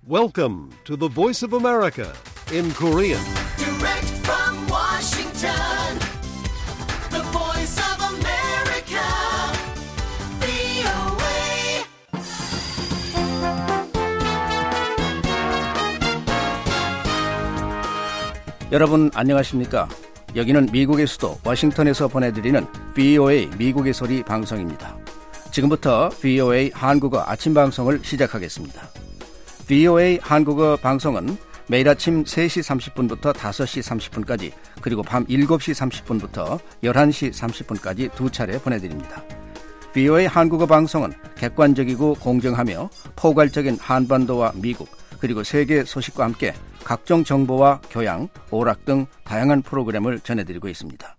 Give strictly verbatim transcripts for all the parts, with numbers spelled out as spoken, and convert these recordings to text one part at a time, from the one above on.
Welcome to the Voice of America in Korean. Direct from Washington, the Voice of America, 브이오에이. 여러분 안녕하십니까? 여기는 미국의 수도 워싱턴에서 보내드리는 브이오에이 미국의 소리 방송입니다. 지금부터 브이오에이 한국어 아침 방송을 시작하겠습니다. 브이오에이 한국어 방송은 매일 아침 세 시 삼십 분부터 다섯 시 삼십 분까지 그리고 밤 일곱 시 삼십 분부터 열한 시 삼십 분까지 두 차례 보내드립니다. 브이오에이 한국어 방송은 객관적이고 공정하며 포괄적인 한반도와 미국 그리고 세계 소식과 함께 각종 정보와 교양, 오락 등 다양한 프로그램을 전해드리고 있습니다.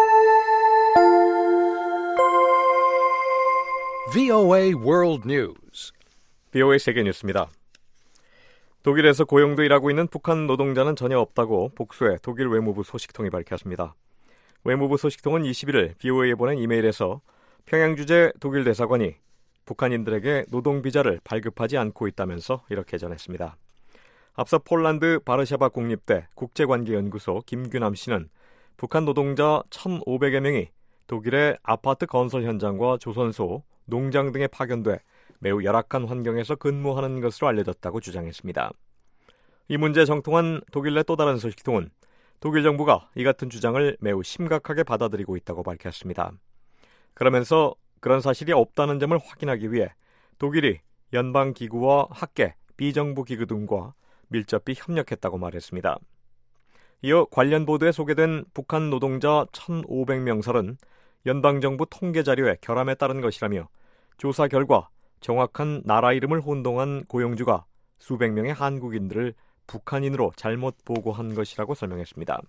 브이오에이 World News. 브이오에이 세계 뉴스입니다. 독일에서 고용도 일하고 있는 북한 노동자는 전혀 없다고 복수의 독일 외무부 소식통이 밝혔습니다. 외무부 소식통은 이십일 일 브이오에이에 보낸 이메일에서 평양 주재 독일 대사관이 북한인들에게 노동비자를 발급하지 않고 있다면서 이렇게 전했습니다. 앞서 폴란드 바르샤바 국립대 국제관계연구소 김규남 씨는 북한 노동자 천오백여 명이 독일의 아파트 건설 현장과 조선소, 농장 등에 파견돼 매우 열악한 환경에서 근무하는 것으로 알려졌다고 주장했습니다. 이 문제에 정통한 독일 내 또 다른 소식통은 독일 정부가 이 같은 주장을 매우 심각하게 받아들이고 있다고 밝혔습니다. 그러면서 그런 사실이 없다는 점을 확인하기 위해 독일이 연방기구와 학계, 비정부 기구 등과 밀접히 협력했다고 말했습니다. 이어 관련 보도에 소개된 북한 노동자 천오백 명설은 연방정부 통계자료에 결함에 따른 것이라며 조사 결과 정확한 나라 이름을 혼동한 고용주가 수백 명의 한국인들을 북한인으로 잘못 보고한 것이라고 설명했습니다.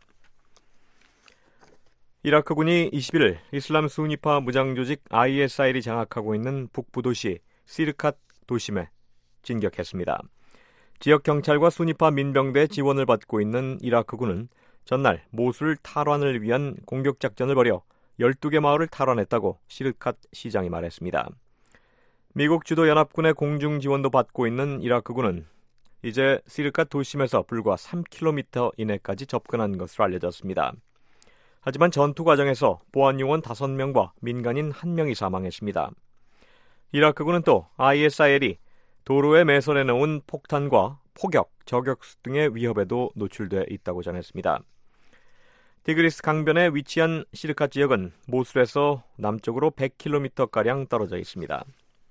이라크군이 이십일 일 이슬람 수니파 무장조직 아이에스아이엘이 장악하고 있는 북부 도시 시르캇 도심에 진격했습니다. 지역 경찰과 수니파 민병대의 지원을 받고 있는 이라크군은 전날 모술 탈환을 위한 공격 작전을 벌여 열두 개 마을을 탈환했다고 시르캇 시장이 말했습니다. 미국 주도 연합군의 공중 지원도 받고 있는 이라크군은 이제 시르캇 도심에서 불과 삼 킬로미터 이내까지 접근한 것으로 알려졌습니다. 하지만 전투 과정에서 보안요원 다섯 명과 민간인 한 명이 사망했습니다. 이라크군은 또 아이에스아이엘이 도로에 매설해 놓은 폭탄과 포격, 저격수 등의 위협에도 노출돼 있다고 전했습니다. 티그리스 강변에 위치한 시르캇 지역은 모술에서 남쪽으로 백 킬로미터가량 떨어져 있습니다.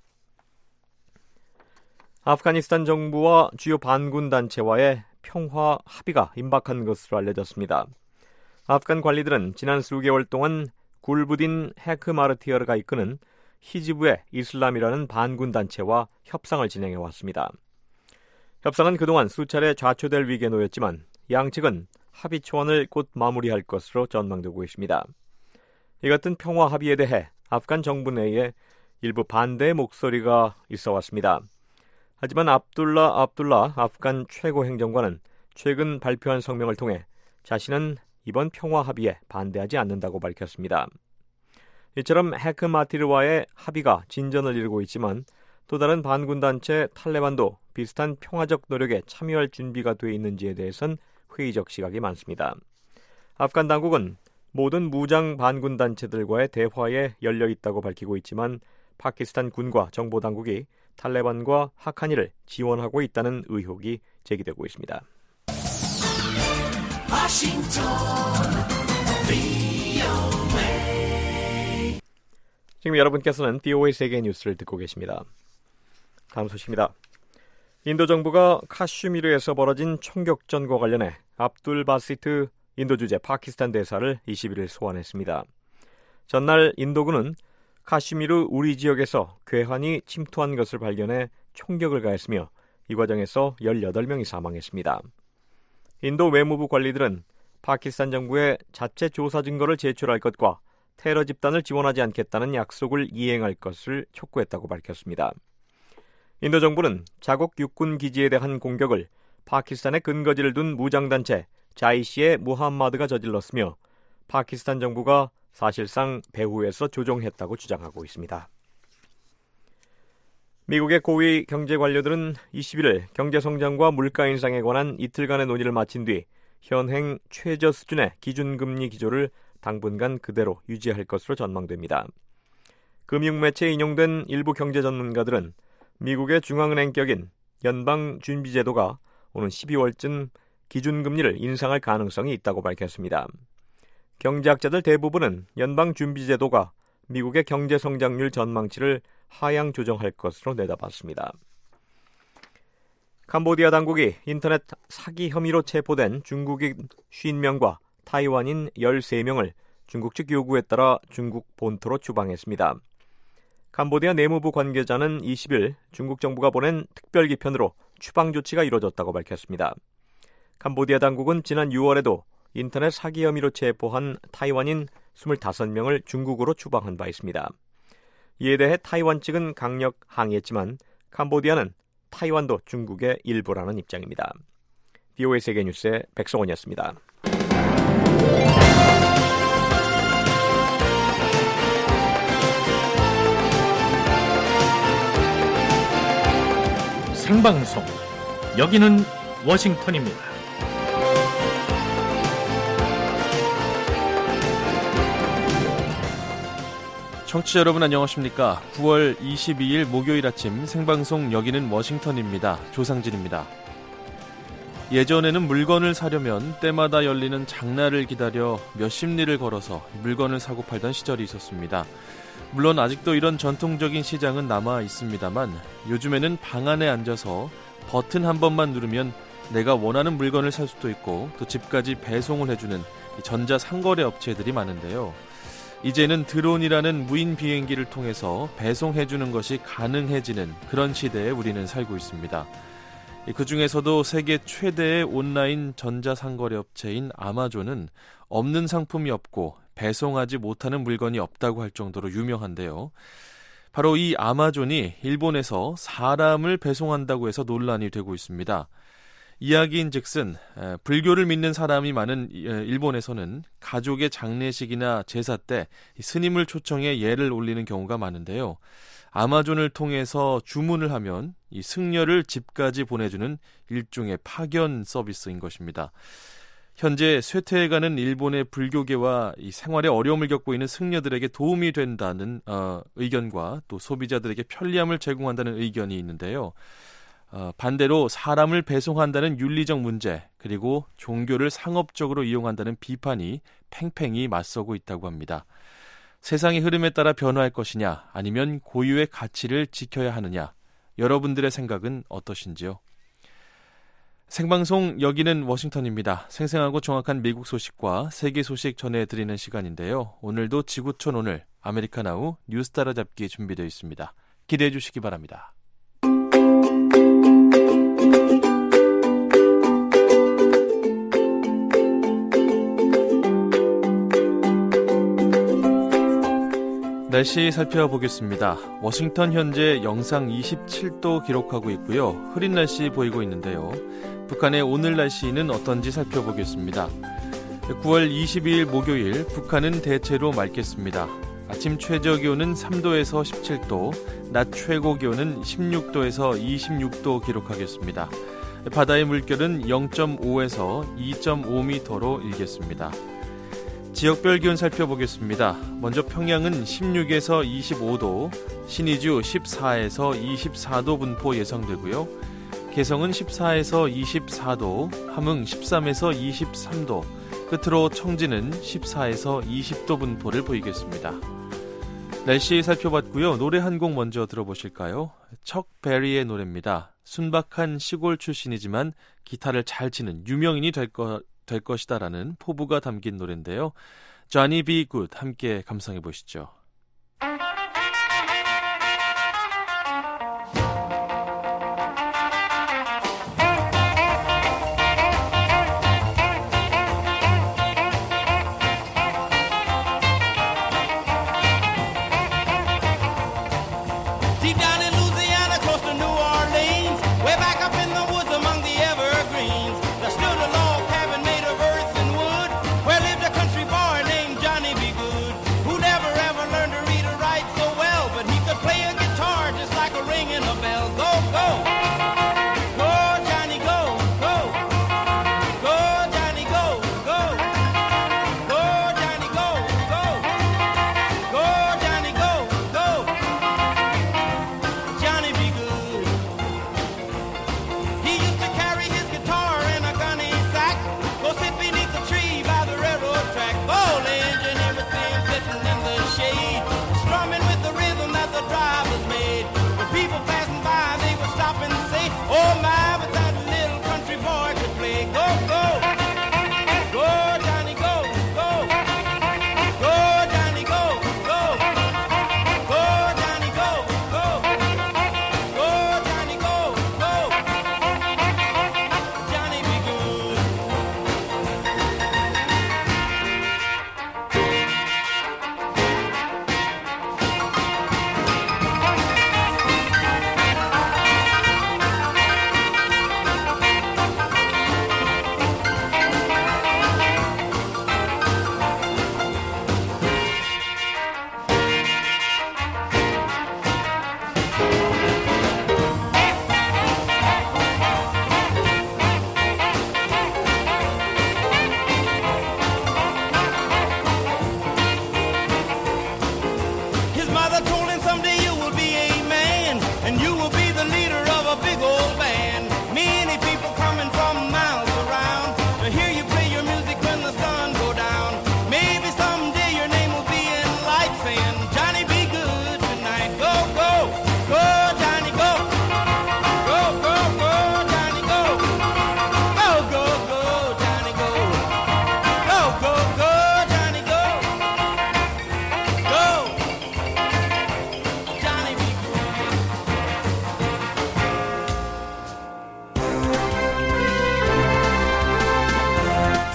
아프가니스탄 정부와 주요 반군 단체와의 평화 합의가 임박한 것으로 알려졌습니다. 아프간 관리들은 지난 수개월 동안 굴부딘 헤크마르티어르가 이끄는 히즈부의 이슬람이라는 반군 단체와 협상을 진행해왔습니다. 협상은 그동안 수차례 좌초될 위기에 놓였지만 양측은 합의 초안을 곧 마무리할 것으로 전망되고 있습니다. 이 같은 평화 합의에 대해 아프간 정부 내에 일부 반대의 목소리가 있어왔습니다. 하지만 압둘라 압둘라 아프간 최고 행정관은 최근 발표한 성명을 통해 자신은 이번 평화 합의에 반대하지 않는다고 밝혔습니다. 이처럼 헤크마티르와의 합의가 진전을 이루고 있지만 또 다른 반군 단체 탈레반도 비슷한 평화적 노력에 참여할 준비가 돼 있는지에 대해선 회의적 시각이 많습니다. 아프간 당국은 모든 무장 반군 단체들과의 대화에 열려 있다고 밝히고 있지만 파키스탄 군과 정보 당국이 탈레반과 하카니를 지원하고 있다는 의혹이 제기되고 있습니다. 워싱턴, 브이오에이. 지금 여러분께서는 브이오에이 세계 뉴스를 듣고 계십니다. 다음 소식입니다. 인도 정부가 카슈미르에서 벌어진 총격전과 관련해 압둘 바시트 인도 주재 파키스탄 대사를 이십일 일 소환했습니다. 전날 인도군은 카슈미르 우리 지역에서 괴한이 침투한 것을 발견해 총격을 가했으며 이 과정에서 열여덟 명이 사망했습니다. 인도 외무부 관리들은 파키스탄 정부에 자체 조사 증거를 제출할 것과 테러 집단을 지원하지 않겠다는 약속을 이행할 것을 촉구했다고 밝혔습니다. 인도 정부는 자국 육군 기지에 대한 공격을 파키스탄에 근거지를 둔 무장단체 자이시의 무함마드가 저질렀으며 파키스탄 정부가 사실상 배후에서 조종했다고 주장하고 있습니다. 미국의 고위 경제 관료들은 이십일일 경제 성장과 물가 인상에 관한 이틀간의 논의를 마친 뒤 현행 최저 수준의 기준금리 기조를 당분간 그대로 유지할 것으로 전망됩니다. 금융매체에 인용된 일부 경제 전문가들은 미국의 중앙은행격인 연방준비제도가 오는 십이월쯤 기준금리를 인상할 가능성이 있다고 밝혔습니다. 경제학자들 대부분은 연방준비제도가 미국의 경제성장률 전망치를 하향 조정할 것으로 내다봤습니다. 캄보디아 당국이 인터넷 사기 혐의로 체포된 중국인 오십 명과 타이완인 열세 명을 중국 측 요구에 따라 중국 본토로 추방했습니다. 캄보디아 내무부 관계자는 이십일 중국 정부가 보낸 특별기편으로 추방 조치가 이루어졌다고 밝혔습니다. 캄보디아 당국은 지난 유월에도 인터넷 사기 혐의로 체포한 타이완인 이십오 명을 중국으로 추방한 바 있습니다. 이에 대해 타이완 측은 강력 항의했지만 캄보디아는 타이완도 중국의 일부라는 입장입니다. 비오에이 세계뉴스의 백성원이었습니다. 생방송, 여기는 워싱턴입니다. 청취자 여러분 안녕하십니까? 구월 이십이일 목요일 아침 생방송 여기는 워싱턴입니다. 조상진입니다. 예전에는 물건을 사려면 때마다 열리는 장날을 기다려 몇십 리를 걸어서 물건을 사고 팔던 시절이 있었습니다. 물론 아직도 이런 전통적인 시장은 남아 있습니다만 요즘에는 방 안에 앉아서 버튼 한 번만 누르면 내가 원하는 물건을 살 수도 있고 또 집까지 배송을 해주는 전자상거래 업체들이 많은데요. 이제는 드론이라는 무인 비행기를 통해서 배송해주는 것이 가능해지는 그런 시대에 우리는 살고 있습니다. 그 중에서도 세계 최대의 온라인 전자상거래 업체인 아마존은 없는 상품이 없고 배송하지 못하는 물건이 없다고 할 정도로 유명한데요. 바로 이 아마존이 일본에서 사람을 배송한다고 해서 논란이 되고 있습니다. 이야기인즉슨 불교를 믿는 사람이 많은 일본에서는 가족의 장례식이나 제사 때 스님을 초청해 예를 올리는 경우가 많은데요. 아마존을 통해서 주문을 하면 이 승려를 집까지 보내주는 일종의 파견 서비스인 것입니다. 현재 쇠퇴해가는 일본의 불교계와 이 생활에 어려움을 겪고 있는 승려들에게 도움이 된다는 어, 의견과 또 소비자들에게 편리함을 제공한다는 의견이 있는데요. 어, 반대로 사람을 배송한다는 윤리적 문제 그리고 종교를 상업적으로 이용한다는 비판이 팽팽히 맞서고 있다고 합니다. 세상의 흐름에 따라 변화할 것이냐 아니면 고유의 가치를 지켜야 하느냐 여러분들의 생각은 어떠신지요? 생방송 여기는 워싱턴입니다. 생생하고 정확한 미국 소식과 세계 소식 전해드리는 시간인데요. 오늘도 지구촌 오늘 아메리카나우 뉴스 따라잡기 준비되어 있습니다. 기대해 주시기 바랍니다. 날씨 살펴보겠습니다. 워싱턴 현재 영상 이십칠 도 기록하고 있고요. 흐린 날씨 보이고 있는데요. 북한의 오늘 날씨는 어떤지 살펴보겠습니다. 구월 이십이일 목요일 북한은 대체로 맑겠습니다. 아침 최저 기온은 삼 도에서 십칠 도, 낮 최고 기온은 십육 도에서 이십육 도 기록하겠습니다. 바다의 물결은 영 점 오에서 이 점 오 미터로 일겠습니다. 지역별 기온 살펴보겠습니다. 먼저 평양은 십육에서 이십오 도, 신의주 십사에서 이십사 도 분포 예상되고요. 개성은 십사에서 이십사 도, 함흥 십삼에서 이십삼 도, 끝으로 청진은 십사에서 이십 도 분포를 보이겠습니다. 날씨 살펴봤고요. 노래 한 곡 먼저 들어보실까요? 척 베리의 노래입니다. 순박한 시골 출신이지만 기타를 잘 치는 유명인이 될 것 될 것이다라는 포부가 담긴 노래인데요. Johnny B. Good 함께 감상해 보시죠. Deep down in Louisiana, close to New Orleans, way back up in the woods among the evergreens, there stood a log cabin made of earth and wood, where lived a country boy named Johnny B. Good, who never ever learned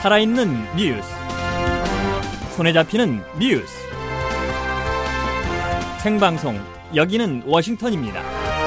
살아있는 뉴스, 손에 잡히는 뉴스, 생방송 여기는 워싱턴입니다.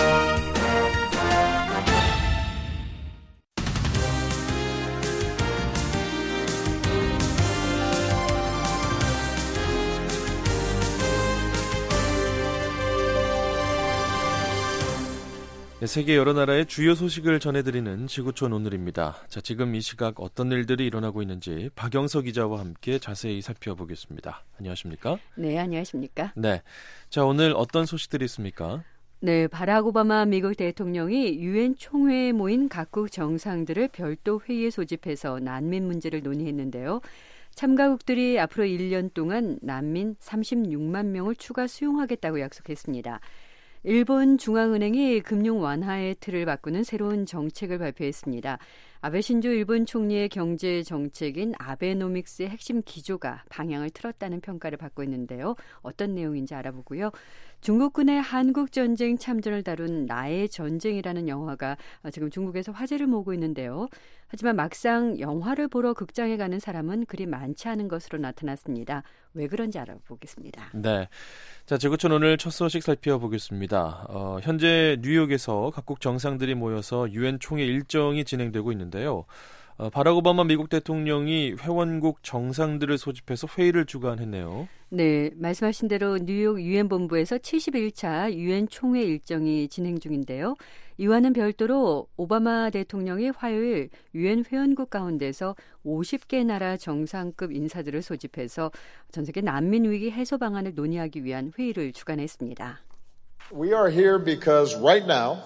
세계 여러 나라의 주요 소식을 전해드리는 지구촌 오늘입니다. 자, 지금 이 시각 어떤 일들이 일어나고 있는지 박영서 기자와 함께 자세히 살펴보겠습니다. 안녕하십니까? 네, 안녕하십니까? 네, 자 오늘 어떤 소식들이 있습니까? 네, 바락 오바마 미국 대통령이 유엔 총회에 모인 각국 정상들을 별도 회의에 소집해서 난민 문제를 논의했는데요. 참가국들이 앞으로 일 년 동안 난민 삼십육만 명을 추가 수용하겠다고 약속했습니다. 일본 중앙은행이 금융 완화의 틀을 바꾸는 새로운 정책을 발표했습니다. 아베 신조 일본 총리의 경제 정책인 아베노믹스의 핵심 기조가 방향을 틀었다는 평가를 받고 있는데요. 어떤 내용인지 알아보고요. 중국군의 한국전쟁 참전을 다룬 나의 전쟁이라는 영화가 지금 중국에서 화제를 모으고 있는데요. 하지만 막상 영화를 보러 극장에 가는 사람은 그리 많지 않은 것으로 나타났습니다. 왜 그런지 알아보겠습니다. 네, 자 지구촌 오늘 첫 소식 살펴보겠습니다. 어, 현재 뉴욕에서 각국 정상들이 모여서 유엔 총회 일정이 진행되고 있는데요. 어, 바락 오바마 미국 대통령이 회원국 정상들을 소집해서 회의를 주관했네요. 네, 말씀하신 대로 뉴욕 유엔 본부에서 칠십일 차 유엔 총회 일정이 진행 중인데요. 이와는 별도로 오바마 대통령이 화요일 유엔 회원국 가운데서 오십 개 나라 정상급 인사들을 소집해서 전 세계 난민 위기 해소 방안을 논의하기 위한 회의를 주관했습니다. We are here because right now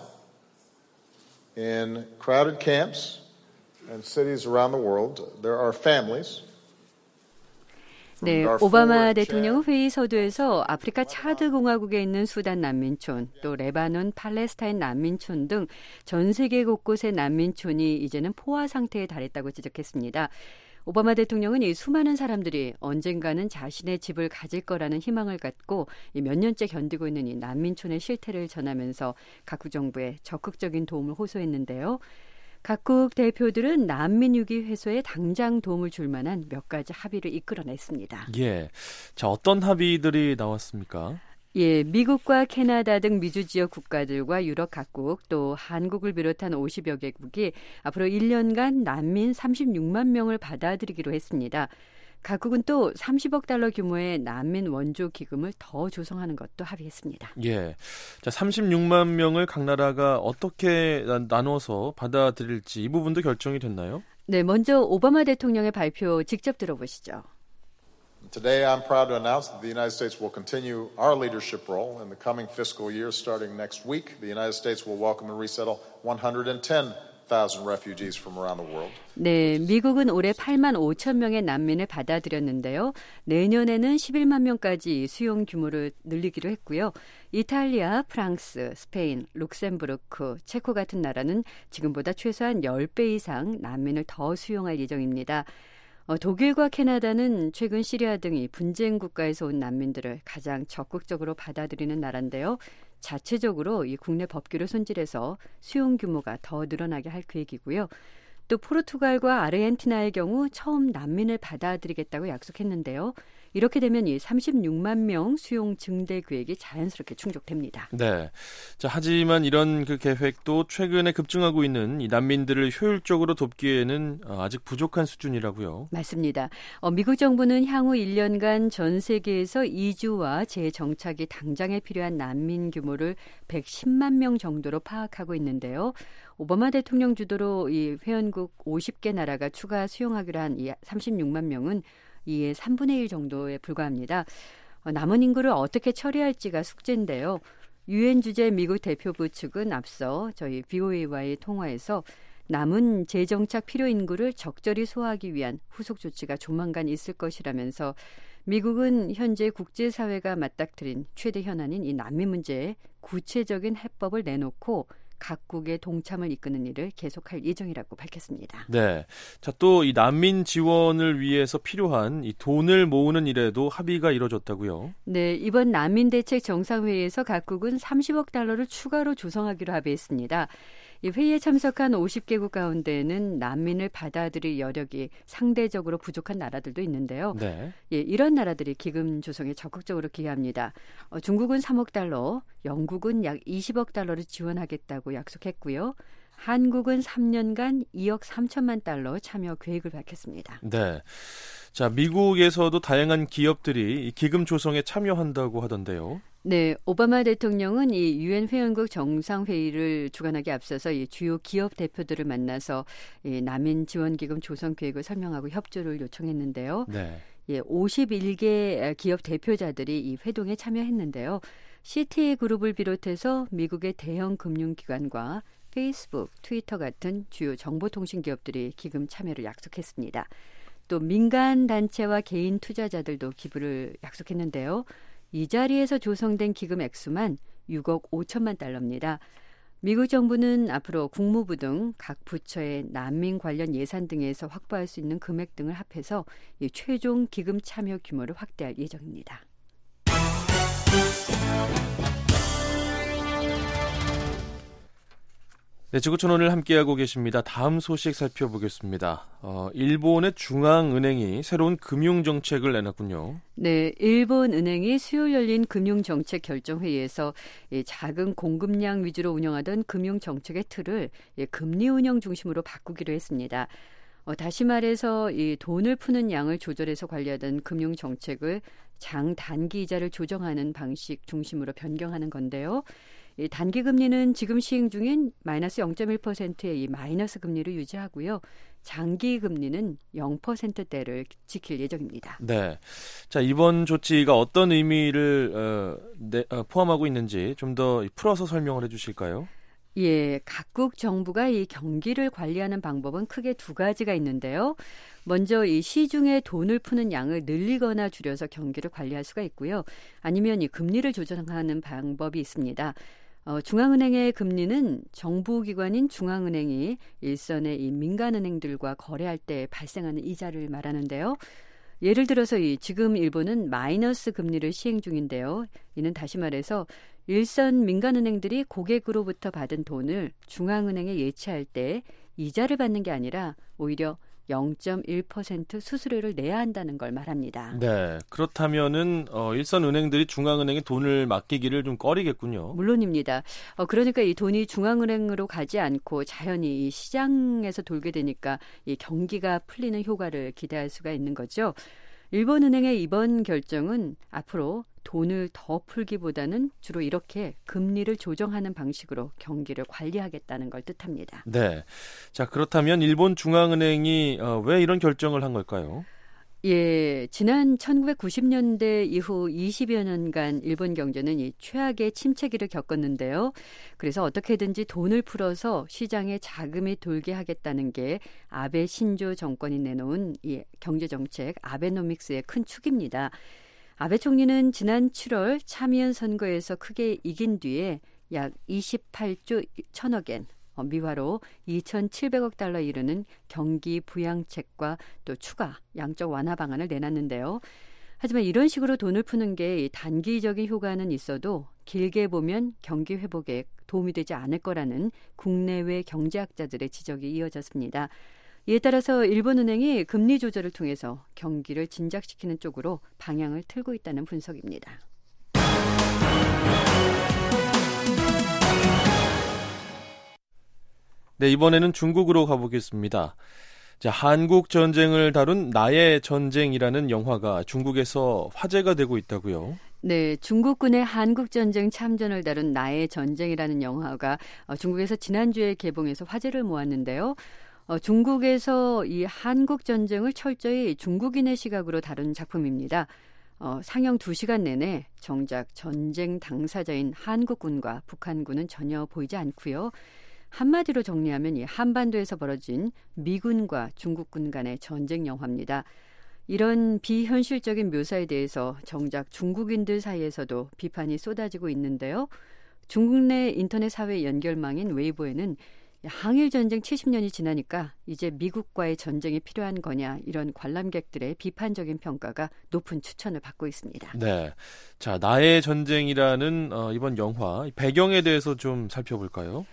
in crowded camps and cities around the world, there are families. 네, 오바마 대통령은 회의 서두에서 아프리카 차드 공화국에 있는 수단 난민촌, 또 레바논, 팔레스타인 난민촌 등 전 세계 곳곳의 난민촌이 이제는 포화 상태에 달했다고 지적했습니다. 오바마 대통령은 이 수많은 사람들이 언젠가는 자신의 집을 가질 거라는 희망을 갖고 몇 년째 견디고 있는 이 난민촌의 실태를 전하면서 각국 정부에 적극적인 도움을 호소했는데요. 각국 대표들은 난민 위기 해소에 당장 도움을 줄 만한 몇 가지 합의를 이끌어냈습니다. 예, 자 어떤 합의들이 나왔습니까? 예, 미국과 캐나다 등 미주 지역 국가들과 유럽 각국 또 한국을 비롯한 오십여 개국이 앞으로 일 년간 난민 삼십육만 명을 받아들이기로 했습니다. 각국은 또 삼십억 달러 규모의 난민 원조 기금을 더 조성하는 것도 합의했습니다. 예, 자 삼십육만 명을 각 나라가 어떻게 나눠서 받아들일지 이 부분도 결정이 됐나요? 네, 먼저 오바마 대통령의 발표 직접 들어보시죠. Today I'm proud to announce that the United States will continue our leadership role in the coming fiscal year starting next week. The United States will welcome and resettle one hundred ten thousand refugees from around the world. 네, 미국은 올해 팔만 오천 명의 난민을 받아들였는데요. 내년에는 십일만 명까지 수용 규모를 늘리기로 했고요. 이탈리아, 프랑스, 스페인, 룩셈부르크, 체코 같은 나라는 지금보다 최소한 십 배 이상 난민을 더 수용할 예정입니다. 어, 독일과 캐나다는 최근 시리아 등이 분쟁 국가에서 온 난민들을 가장 적극적으로 받아들이는 나라인데요. 자체적으로 이 국내 법규를 손질해서 수용 규모가 더 늘어나게 할 계획이고요. 또 포르투갈과 아르헨티나의 경우 처음 난민을 받아들이겠다고 약속했는데요. 이렇게 되면 이 삼십육만 명 수용 증대 계획이 자연스럽게 충족됩니다. 네. 자, 하지만 이런 그 계획도 최근에 급증하고 있는 이 난민들을 효율적으로 돕기에는 아직 부족한 수준이라고요. 맞습니다. 어, 미국 정부는 향후 일 년간 전 세계에서 이주와 재정착이 당장에 필요한 난민 규모를 백십만 명 정도로 파악하고 있는데요. 오바마 대통령 주도로 이 회원국 오십 개 나라가 추가 수용하기로 한 이 삼십육만 명은 이의 삼분의 일 정도에 불과합니다. 남은 인구를 어떻게 처리할지가 숙제인데요. 유엔 주재 미국 대표부 측은 앞서 저희 브이오에이와의 통화에서 남은 재정착 필요 인구를 적절히 소화하기 위한 후속 조치가 조만간 있을 것이라면서 미국은 현재 국제사회가 맞닥뜨린 최대 현안인 이 난민 문제에 구체적인 해법을 내놓고 각국의 동참을 이끄는 일을 계속할 예정이라고 밝혔습니다. 네, 자 또 이 난민 지원을 위해서 필요한 이 돈을 모으는 일에도 합의가 이뤄졌다고요? 네, 이번 난민 대책 정상회의에서 각국은 삼십억 달러를 추가로 조성하기로 합의했습니다. 이 회의에 참석한 오십 개국 가운데는 난민을 받아들일 여력이 상대적으로 부족한 나라들도 있는데요. 네. 예, 이런 나라들이 기금 조성에 적극적으로 기여합니다. 어, 중국은 삼억 달러, 영국은 약 이십억 달러를 지원하겠다고 약속했고요. 한국은 삼 년간 이억 삼천만 달러 참여 계획을 밝혔습니다. 네. 자, 미국에서도 다양한 기업들이 이 기금 조성에 참여한다고 하던데요. 네, 오바마 대통령은 이 유엔 회원국 정상회의를 주관하기 앞서서 이 주요 기업 대표들을 만나서 이 난민 지원기금 조성 계획을 설명하고 협조를 요청했는데요. 네. 예, 오십일 개 기업 대표자들이 이 회동에 참여했는데요. 씨티에이 그룹을 비롯해서 미국의 대형 금융기관과 페이스북, 트위터 같은 주요 정보통신 기업들이 기금 참여를 약속했습니다. 또 민간 단체와 개인 투자자들도 기부를 약속했는데요. 이 자리에서 조성된 기금 액수만 육억 오천만 달러입니다. 미국 정부는 앞으로 국무부 등 각 부처의 난민 관련 예산 등에서 확보할 수 있는 금액 등을 합해서 이 최종 기금 참여 규모를 확대할 예정입니다. 네, 지구촌 오늘 함께하고 계십니다. 다음 소식 살펴보겠습니다. 어, 일본의 중앙은행이 새로운 금융정책을 내놨군요. 네, 일본 은행이 수요일 열린 금융정책 결정회의에서 작은 공급량 위주로 운영하던 금융정책의 틀을 금리 운영 중심으로 바꾸기로 했습니다. 어, 다시 말해서 이 돈을 푸는 양을 조절해서 관리하던 금융정책을 장단기 이자를 조정하는 방식 중심으로 변경하는 건데요. 이 단기 금리는 지금 시행 중인 마이너스 영 점 일 퍼센트의 이 마이너스 금리를 유지하고요. 장기 금리는 영 퍼센트대를 지킬 예정입니다. 네, 자 이번 조치가 어떤 의미를 어, 네, 어, 포함하고 있는지 좀 더 풀어서 설명을 해주실까요? 예, 각국 정부가 이 경기를 관리하는 방법은 크게 두 가지가 있는데요. 먼저 이 시중에 돈을 푸는 양을 늘리거나 줄여서 경기를 관리할 수가 있고요. 아니면 이 금리를 조정하는 방법이 있습니다. 어, 중앙은행의 금리는 정부기관인 중앙은행이 일선의 이 민간은행들과 거래할 때 발생하는 이자를 말하는데요. 예를 들어서 이 지금 일본은 마이너스 금리를 시행 중인데요. 이는 다시 말해서 일선 민간은행들이 고객으로부터 받은 돈을 중앙은행에 예치할 때 이자를 받는 게 아니라 오히려 영 점 일 퍼센트 수수료를 내야 한다는 걸 말합니다. 네, 그렇다면은 어, 일선 은행들이 중앙은행에 돈을 맡기기를 좀 꺼리겠군요. 물론입니다. 어, 그러니까 이 돈이 중앙은행으로 가지 않고 자연히 이 시장에서 돌게 되니까 이 경기가 풀리는 효과를 기대할 수가 있는 거죠. 일본은행의 이번 결정은 앞으로 돈을 더 풀기보다는 주로 이렇게 금리를 조정하는 방식으로 경기를 관리하겠다는 걸 뜻합니다. 네, 자 그렇다면 일본 중앙은행이 어, 왜 이런 결정을 한 걸까요? 예, 지난 천구백구십 년대 이후 이십여 년간 일본 경제는 이 최악의 침체기를 겪었는데요. 그래서 어떻게든지 돈을 풀어서 시장에 자금이 돌게 하겠다는 게 아베 신조 정권이 내놓은 이 경제정책 아베노믹스의 큰 축입니다. 아베 총리는 지난 칠월 참의원 선거에서 크게 이긴 뒤에 약 이십팔조 천억엔 미화로 이천칠백억 달러에 이르는 경기 부양책과 또 추가 양적 완화 방안을 내놨는데요. 하지만 이런 식으로 돈을 푸는 게 단기적인 효과는 있어도 길게 보면 경기 회복에 도움이 되지 않을 거라는 국내외 경제학자들의 지적이 이어졌습니다. 이에 따라서 일본은행이 금리 조절을 통해서 경기를 진작시키는 쪽으로 방향을 틀고 있다는 분석입니다. 네, 이번에는 중국으로 가보겠습니다. 자, 한국 전쟁을 다룬 나의 전쟁이라는 영화가 중국에서 화제가 되고 있다고요? 네, 중국군의 한국전쟁 참전을 다룬 나의 전쟁이라는 영화가 중국에서 지난주에 개봉해서 화제를 모았는데요. 어, 중국에서 이 한국전쟁을 철저히 중국인의 시각으로 다룬 작품입니다. 어, 상영 두 시간 내내 정작 전쟁 당사자인 한국군과 북한군은 전혀 보이지 않고요. 한마디로 정리하면 이 한반도에서 벌어진 미군과 중국군 간의 전쟁 영화입니다. 이런 비현실적인 묘사에 대해서 정작 중국인들 사이에서도 비판이 쏟아지고 있는데요. 중국 내 인터넷 사회 연결망인 웨이보에는 항일전쟁 칠십 년이 지나니까 이제 미국과의 전쟁이 필요한 거냐 이런 관람객들의 비판적인 평가가 높은 추천을 받고 있습니다. 네, 자 나의 전쟁이라는 어, 이번 영화 배경에 대해서 좀 살펴볼까요?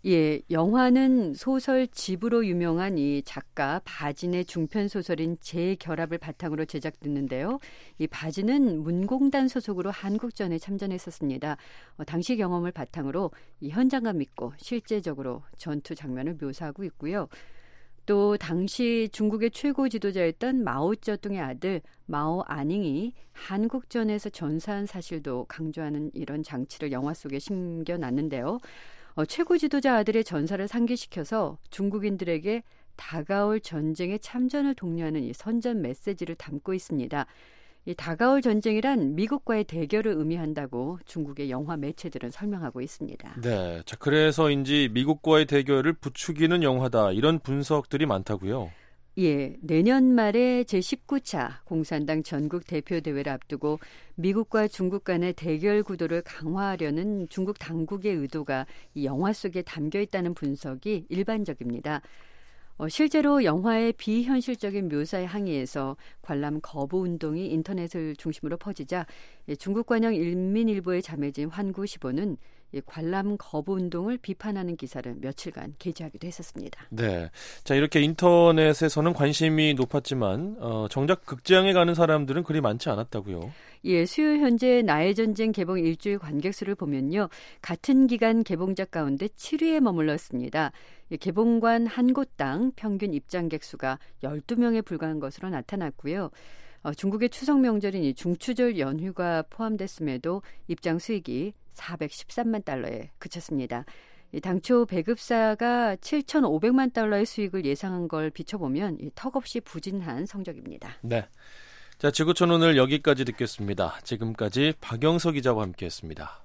예, 영화는 소설 집으로 유명한 이 작가 바진의 중편 소설인 재결합을 바탕으로 제작됐는데요. 이 바진은 문공단 소속으로 한국전에 참전했었습니다. 어, 당시 경험을 바탕으로 이 현장감 있고 실제적으로 전투 장면을 묘사하고 있고요. 또 당시 중국의 최고 지도자였던 마오쩌둥의 아들 마오 아닝이 한국전에서 전사한 사실도 강조하는 이런 장치를 영화 속에 심겨놨는데요. 어, 최고 지도자 아들의 전사를 상기시켜서 중국인들에게 다가올 전쟁에 참전을 독려하는 이 선전 메시지를 담고 있습니다. 이 다가올 전쟁이란 미국과의 대결을 의미한다고 중국의 영화 매체들은 설명하고 있습니다. 네, 자 그래서인지 미국과의 대결을 부추기는 영화다 이런 분석들이 많다고요. 예, 내년 말에 제십구 차 공산당 전국 대표 대회를 앞두고 미국과 중국 간의 대결 구도를 강화하려는 중국 당국의 의도가 이 영화 속에 담겨 있다는 분석이 일반적입니다. 어, 실제로 영화의 비현실적인 묘사에 항의해서 관람 거부 운동이 인터넷을 중심으로 퍼지자 예, 중국 관영 인민일보의 자매진 환구시보는 이 관람 거부 운동을 비판하는 기사를 며칠간 게재하기도 했었습니다. 네, 자 이렇게 인터넷에서는 관심이 높았지만 어, 정작 극장에 가는 사람들은 그리 많지 않았다고요. 예, 수요 현재 나의 전쟁 개봉 일주일 관객 수를 보면요, 같은 기간 개봉작 가운데 칠 위에 머물렀습니다. 예, 개봉관 한 곳당 평균 입장객 수가 열두 명에 불과한 것으로 나타났고요. 어, 중국의 추석 명절인 이 중추절 연휴가 포함됐음에도 입장 수익이 사백십삼만 달러에 그쳤습니다. 이 당초 배급사가 칠천오백만 달러의 수익을 예상한 걸 비춰보면 이 턱없이 부진한 성적입니다. 네, 자 지구촌 오늘 여기까지 듣겠습니다. 지금까지 박영석 기자와 함께했습니다.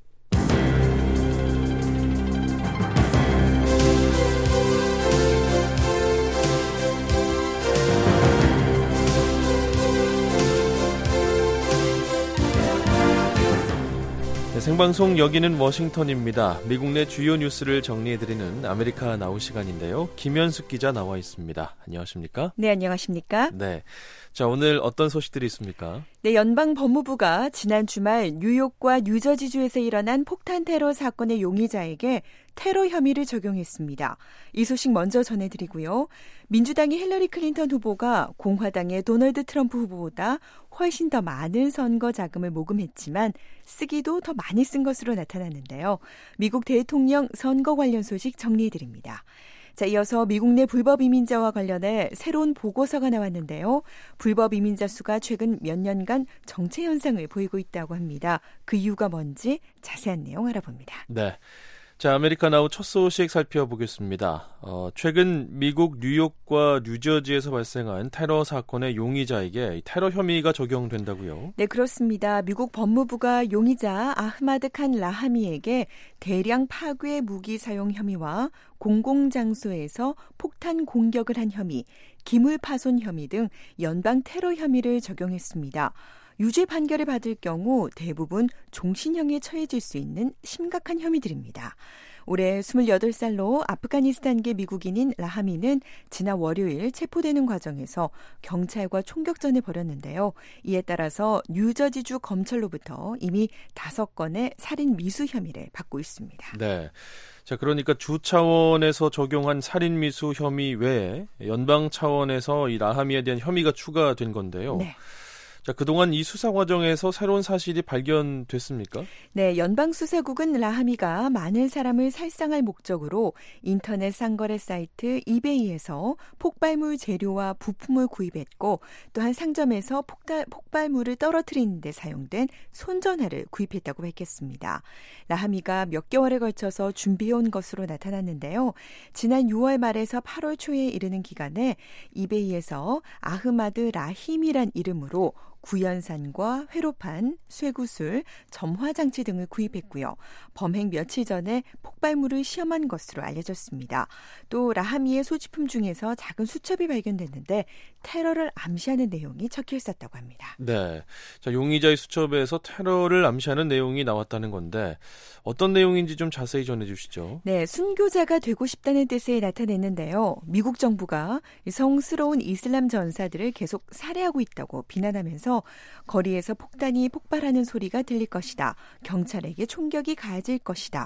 네, 생방송 여기는 워싱턴입니다. 미국 내 주요 뉴스를 정리해드리는 아메리카 나우 시간인데요. 김현숙 기자 나와 있습니다. 안녕하십니까? 네, 안녕하십니까? 네, 자 오늘 어떤 소식들이 있습니까? 네, 연방 법무부가 지난 주말 뉴욕과 뉴저지주에서 일어난 폭탄 테러 사건의 용의자에게 테러 혐의를 적용했습니다. 이 소식 먼저 전해드리고요. 민주당의 힐러리 클린턴 후보가 공화당의 도널드 트럼프 후보보다 훨씬 더 많은 선거 자금을 모금했지만 쓰기도 더 많이 쓴 것으로 나타났는데요. 미국 대통령 선거 관련 소식 정리해드립니다. 자, 이어서 미국 내 불법 이민자와 관련해 새로운 보고서가 나왔는데요. 불법 이민자 수가 최근 몇 년간 정체 현상을 보이고 있다고 합니다. 그 이유가 뭔지 자세한 내용 알아봅니다. 네. 자, 아메리카 나우 첫 소식 살펴보겠습니다. 어, 최근 미국 뉴욕과 뉴저지에서 발생한 테러 사건의 용의자에게 테러 혐의가 적용된다고요? 네, 그렇습니다. 미국 법무부가 용의자 아흐마드 칸 라하미에게 대량 파괴 무기 사용 혐의와 공공장소에서 폭탄 공격을 한 혐의, 기물 파손 혐의 등 연방 테러 혐의를 적용했습니다. 유죄 판결을 받을 경우 대부분 종신형에 처해질 수 있는 심각한 혐의들입니다. 올해 스물여덟 살로 아프가니스탄계 미국인인 라하미는 지난 월요일 체포되는 과정에서 경찰과 총격전을 벌였는데요. 이에 따라서 뉴저지주 검찰로부터 이미 다섯 건의 살인 미수 혐의를 받고 있습니다. 네. 자, 그러니까 주 차원에서 적용한 살인 미수 혐의 외에 연방 차원에서 이 라하미에 대한 혐의가 추가된 건데요. 네. 자, 그동안 이 수사 과정에서 새로운 사실이 발견됐습니까? 네, 연방수사국은 라하미가 많은 사람을 살상할 목적으로 인터넷 상거래 사이트 이베이에서 폭발물 재료와 부품을 구입했고 또한 상점에서 폭달, 폭발물을 떨어뜨리는 데 사용된 손전화를 구입했다고 밝혔습니다. 라하미가 몇 개월에 걸쳐서 준비해온 것으로 나타났는데요. 지난 유월 말에서 팔월 초에 이르는 기간에 이베이에서 아흐마드 라힘이란 이름으로 구연산과 회로판, 쇠구슬, 점화장치 등을 구입했고요. 범행 며칠 전에 폭발물을 시험한 것으로 알려졌습니다. 또 라하미의 소지품 중에서 작은 수첩이 발견됐는데 테러를 암시하는 내용이 적혀 있었다고 합니다. 네, 자, 용의자의 수첩에서 테러를 암시하는 내용이 나왔다는 건데 어떤 내용인지 좀 자세히 전해주시죠. 네, 순교자가 되고 싶다는 뜻을 나타냈는데요. 미국 정부가 성스러운 이슬람 전사들을 계속 살해하고 있다고 비난하면서 거리에서 폭탄이 폭발하는 소리가 들릴 것이다. 경찰에게 총격이 가해질 것이다.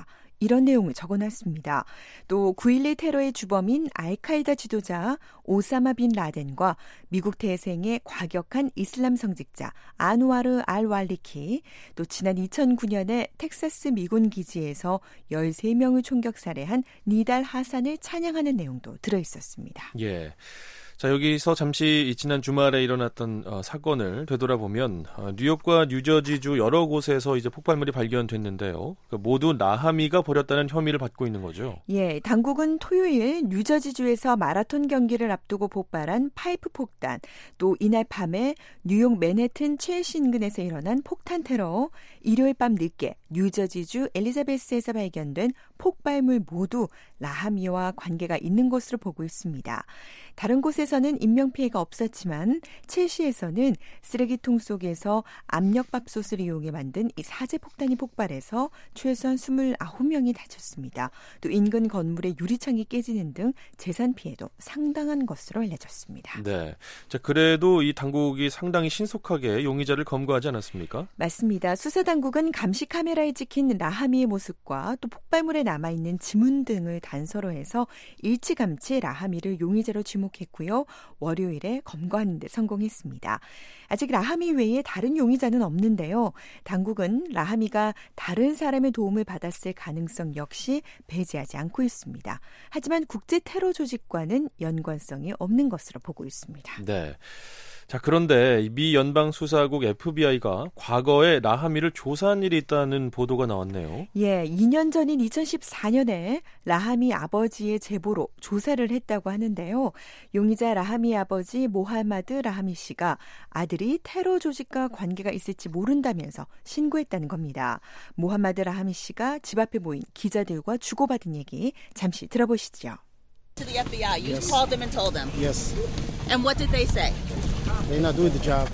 이런 내용을 적어놨습니다. 또 구일일 테러의 주범인 알카이다 지도자 오사마 빈 라덴과 미국 태생의 과격한 이슬람 성직자 안와르 알 왈리키, 또 지난 이천구 년에 텍사스 미군 기지에서 열세 명을 총격 살해한 니달 하산을 찬양하는 내용도 들어있었습니다. 예. 자, 여기서 잠시 지난 주말에 일어났던 어, 사건을 되돌아보면 어, 뉴욕과 뉴저지주 여러 곳에서 이제 폭발물이 발견됐는데요. 그 모두 라하미가 벌였다는 혐의를 받고 있는 거죠. 예, 당국은 토요일 뉴저지주에서 마라톤 경기를 앞두고 폭발한 파이프 폭탄, 또 이날 밤에 뉴욕 맨해튼 첼시 인근에서 일어난 폭탄 테러, 일요일 밤 늦게 뉴저지주 엘리자베스에서 발견된 폭발물 모두 라하미와 관계가 있는 것으로 보고 있습니다. 다른 곳에서는 인명피해가 없었지만 첼시에서는 쓰레기통 속에서 압력밥솥을 이용해 만든 이 사제폭탄이 폭발해서 최소한 이십구 명이 다쳤습니다. 또 인근 건물의 유리창이 깨지는 등 재산 피해도 상당한 것으로 알려졌습니다. 네, 자 그래도 이 당국이 상당히 신속하게 용의자를 검거하지 않았습니까? 맞습니다. 수사당국은 감시 카메라에 찍힌 라하미의 모습과 또 폭발물에 남아있는 지문 등을 단서로 해서 일찌감치 라하미를 용의자로 지목했고요. 월요일에 검거하는 데 성공했습니다. 아직 라하미 외에 다른 용의자는 없는데요. 당국은 라하미가 다른 사람의 도움을 받았을 가능성 역시 배제하지 않고 있습니다. 하지만 국제 테러 조직과는 연관성이 없는 것으로 보고 있습니다. 네. 자, 그런데 미 연방수사국 에프비아이가 과거에 라하미를 조사한 일이 있다는 보도가 나왔네요. 예, 이 년 전인 이천십사 년에 라하미 아버지의 제보로 조사를 했다고 하는데요. 용의자 라하미 아버지 모하마드 라하미 씨가 아들이 테러 조직과 관계가 있을지 모른다면서 신고했다는 겁니다. 모하마드 라하미 씨가 집 앞에 모인 기자들과 주고받은 얘기 잠시 들어보시죠. To the 에프비아이, you Yes. called them and told them. Yes. And what did they say? They're not doing the job.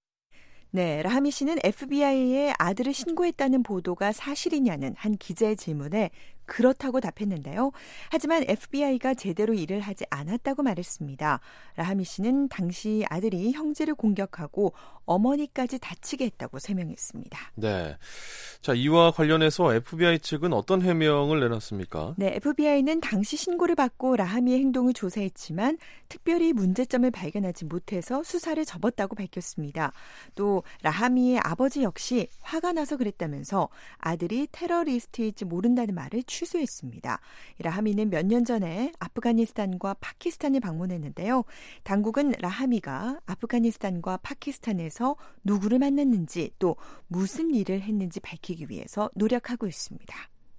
네, 라하미 씨는 에프비아이에 아들을 신고했다는 보도가 사실이냐는 한 기자의 질문에 그렇다고 답했는데요. 하지만 에프비아이가 제대로 일을 하지 않았다고 말했습니다. 라하미 씨는 당시 아들이 형제를 공격하고 어머니까지 다치게 했다고 설명했습니다. 네. 자, 이와 관련해서 에프비아이 측은 어떤 해명을 내놨습니까? 네, 에프비아이는 당시 신고를 받고 라하미의 행동을 조사했지만 특별히 문제점을 발견하지 못해서 수사를 접었다고 밝혔습니다. 또 라하미의 아버지 역시 화가 나서 그랬다면서 아들이 테러리스트일지 모른다는 말을 취소했습니다. 라하미는 몇 년 전에 아프가니스탄과 파키스탄을 방문했는데요. 당국은 라하미가 아프가니스탄과 파키스탄에서 누구를 만났는지 또 무슨 일을 했는지 밝히기 위해서 노력하고 있습니다.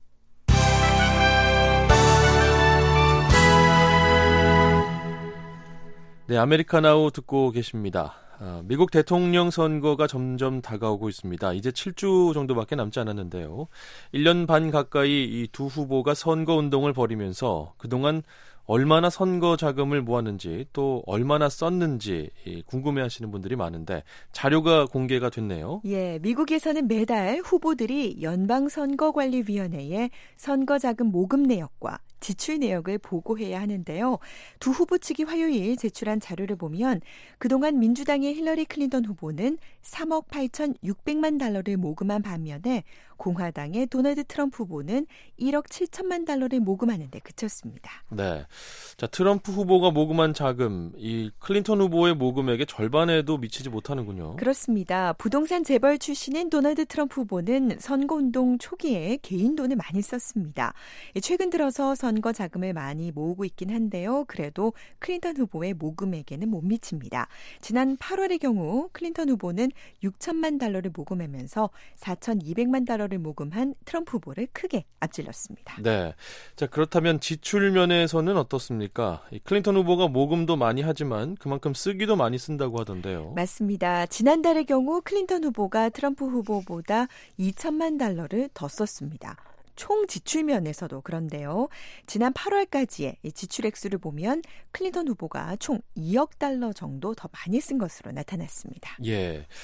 네, 아메리카나우 듣고 계십니다. 아, 미국 대통령 선거가 점점 다가오고 있습니다. 이제 칠 주 정도밖에 남지 않았는데요. 일 년 반 가까이 이 두 후보가 선거운동을 벌이면서 그동안 얼마나 선거 자금을 모았는지 또 얼마나 썼는지 궁금해하시는 분들이 많은데 자료가 공개가 됐네요. 예, 미국에서는 매달 후보들이 연방선거관리위원회에 선거자금 모금 내역과 지출 내역을 보고해야 하는데요. 두 후보 측이 화요일 제출한 자료를 보면 그동안 민주당의 힐러리 클린턴 후보는 삼억 팔천육백만 달러를 모금한 반면에 공화당의 도널드 트럼프 후보는 일억 칠천만 달러를 모금하는 데 그쳤습니다. 네. 자, 트럼프 후보가 모금한 자금, 이 클린턴 후보의 모금액의 절반에도 미치지 못하는군요. 그렇습니다. 부동산 재벌 출신인 도널드 트럼프 후보는 선거운동 초기에 개인 돈을 많이 썼습니다. 최근 들어서 선거 자금을 많이 모으고 있긴 한데요. 그래도 클린턴 후보의 모금액에는 못 미칩니다. 지난 팔월의 경우 클린턴 후보는 육천만 달러를 모금하면서 사천이백만 달러를 모금한 트럼프 후보를 크게 앞질렀습니다. 네. 자, 그렇다면 지출 면에서는 어떻습니까? 클린턴 후보가 모금도 많이 하지만 그만큼 쓰기도 많이 쓴다고 하던데요. 맞습니다. 지난달의 경우 클린턴 후보가 트럼프 후보보다 이천만 달러를 더 썼습니다. 총 지출 면에서도 그런데요. 지난 팔월까지의 지출 액수를 보면 클린턴 후보가 총 이억 달러 정도 더 많이 쓴 것으로 나타났습니다. 예.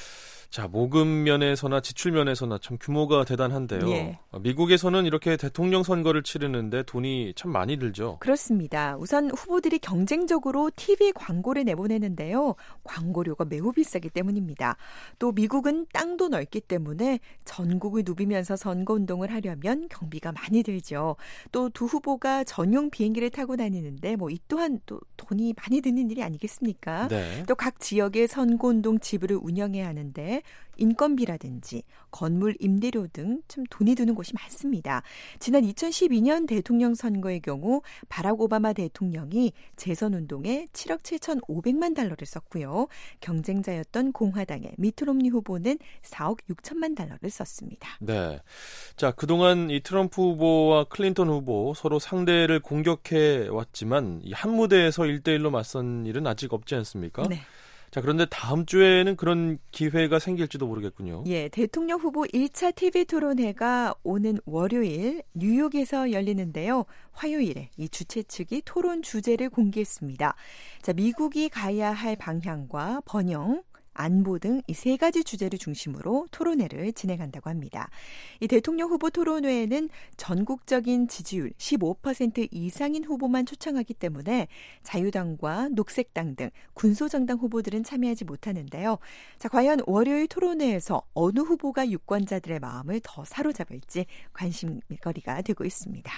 자, 모금 면에서나 지출 면에서나 참 규모가 대단한데요. 예. 미국에서는 이렇게 대통령 선거를 치르는데 돈이 참 많이 들죠. 그렇습니다. 우선 후보들이 경쟁적으로 티비 광고를 내보내는데요. 광고료가 매우 비싸기 때문입니다. 또 미국은 땅도 넓기 때문에 전국을 누비면서 선거운동을 하려면 경비가 많이 들죠. 또 두 후보가 전용 비행기를 타고 다니는데 뭐 이 또한 또 돈이 많이 드는 일이 아니겠습니까? 네. 또 각 지역의 선거운동 지부를 운영해야 하는데 인건비라든지 건물 임대료 등 좀 돈이 드는 곳이 많습니다. 지난 이천십이 년 대통령 선거의 경우 바락 오바마 대통령이 재선운동에 칠억 칠천오백만 달러를 썼고요. 경쟁자였던 공화당의 미트 롬니 후보는 사억 육천만 달러를 썼습니다. 네. 자, 그동안 이 트럼프 후보와 클린턴 후보 서로 상대를 공격해 왔지만 이 한 무대에서 일 대일로 맞선 일은 아직 없지 않습니까? 네. 자, 그런데 다음 주에는 그런 기회가 생길지도 모르겠군요. 예, 대통령 후보 일 차 티비 토론회가 오는 월요일 뉴욕에서 열리는데요. 화요일에 이 주최 측이 토론 주제를 공개했습니다. 자, 미국이 가야 할 방향과 번영, 안보 등 이 세 가지 주제를 중심으로 토론회를 진행한다고 합니다. 이 대통령 후보 토론회에는 전국적인 지지율 십오 퍼센트 이상인 후보만 초청하기 때문에 자유당과 녹색당 등 군소정당 후보들은 참여하지 못하는데요. 자, 과연 월요일 토론회에서 어느 후보가 유권자들의 마음을 더 사로잡을지 관심거리가 되고 있습니다.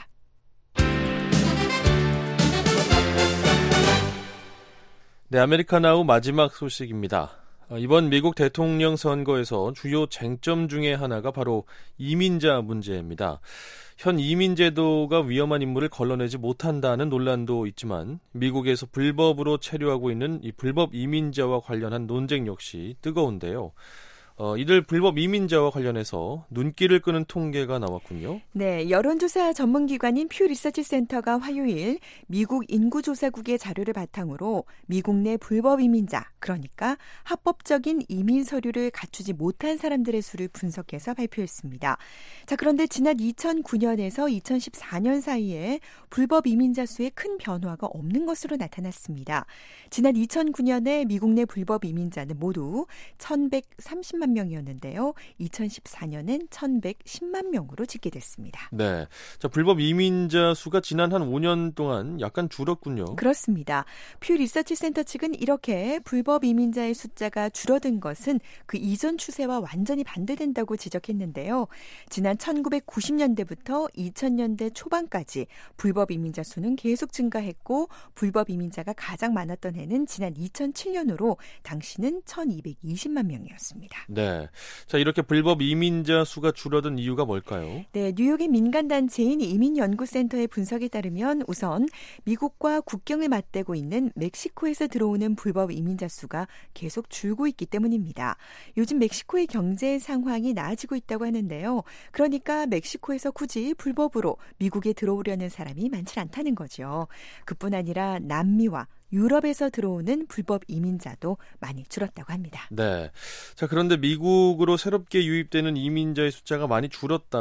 네, 아메리카나우 마지막 소식입니다. 이번 미국 대통령 선거에서 주요 쟁점 중에 하나가 바로 이민자 문제입니다. 현 이민 제도가 위험한 인물을 걸러내지 못한다는 논란도 있지만 미국에서 불법으로 체류하고 있는 이 불법 이민자와 관련한 논쟁 역시 뜨거운데요. 어, 이들 불법 이민자와 관련해서 눈길을 끄는 통계가 나왔군요. 네, 여론조사 전문기관인 퓨 리서치 센터가 화요일 미국 인구조사국의 자료를 바탕으로 미국 내 불법 이민자, 그러니까 합법적인 이민 서류를 갖추지 못한 사람들의 수를 분석해서 발표했습니다. 자, 그런데 지난 이천구 년에서 이천십사 년 사이에 불법 이민자 수에 큰 변화가 없는 것으로 나타났습니다. 지난 이천구 년에 미국 내 불법 이민자는 모두 천백삼십만 명이었는데요. 이천십사 년엔 천백십만 명으로 집계됐습니다. 네, 자, 불법 이민자 수가 지난 한 오 년 동안 약간 줄었군요. 그렇습니다. 퓨 리서치 센터 측은 이렇게 불법 이민자의 숫자가 줄어든 것은 그 이전 추세와 완전히 반대된다고 지적했는데요. 지난 천구백구십 년대부터 이천 년대 초반까지 불법 이민자 수는 계속 증가했고 불법 이민자가 가장 많았던 해는 지난 이천칠 년으로 당시는 천이백이십만 명이었습니다. 네, 자, 이렇게 불법 이민자 수가 줄어든 이유가 뭘까요? 네, 뉴욕의 민간단체인 이민연구센터의 분석에 따르면 우선 미국과 국경을 맞대고 있는 멕시코에서 들어오는 불법 이민자 수가 계속 줄고 있기 때문입니다. 요즘 멕시코의 경제 상황이 나아지고 있다고 하는데요. 그러니까 멕시코에서 굳이 불법으로 미국에 들어오려는 사람이 많지 않다는 거죠. 그뿐 아니라 남미와 유럽에서 들어오는 불법 이민자도 많이 줄었다고 합니다. 네. 자, 그런데 미국으로 새롭게 유입되는 이민자의 숫자가 많이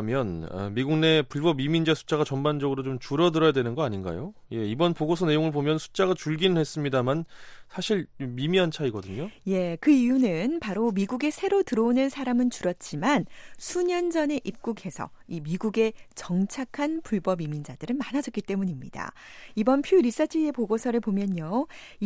줄었다면 미국 내 불법 이민자 숫자가 전반적으로 좀 줄어들어야 되는 거 아닌가요? 예, 이번 보고서 내용을 보면 숫자가 줄기는 했습니다만 사실 미미한 차이거든요. 예, 그 이유는 바로 미국에 새로 들어오는 사람은 줄었지만 수년 전에 입국해서 이 미국에 정착한 불법 이민자들은 많아졌기 때문입니다. 이번 퓨 리서치의 보고서를 보면요.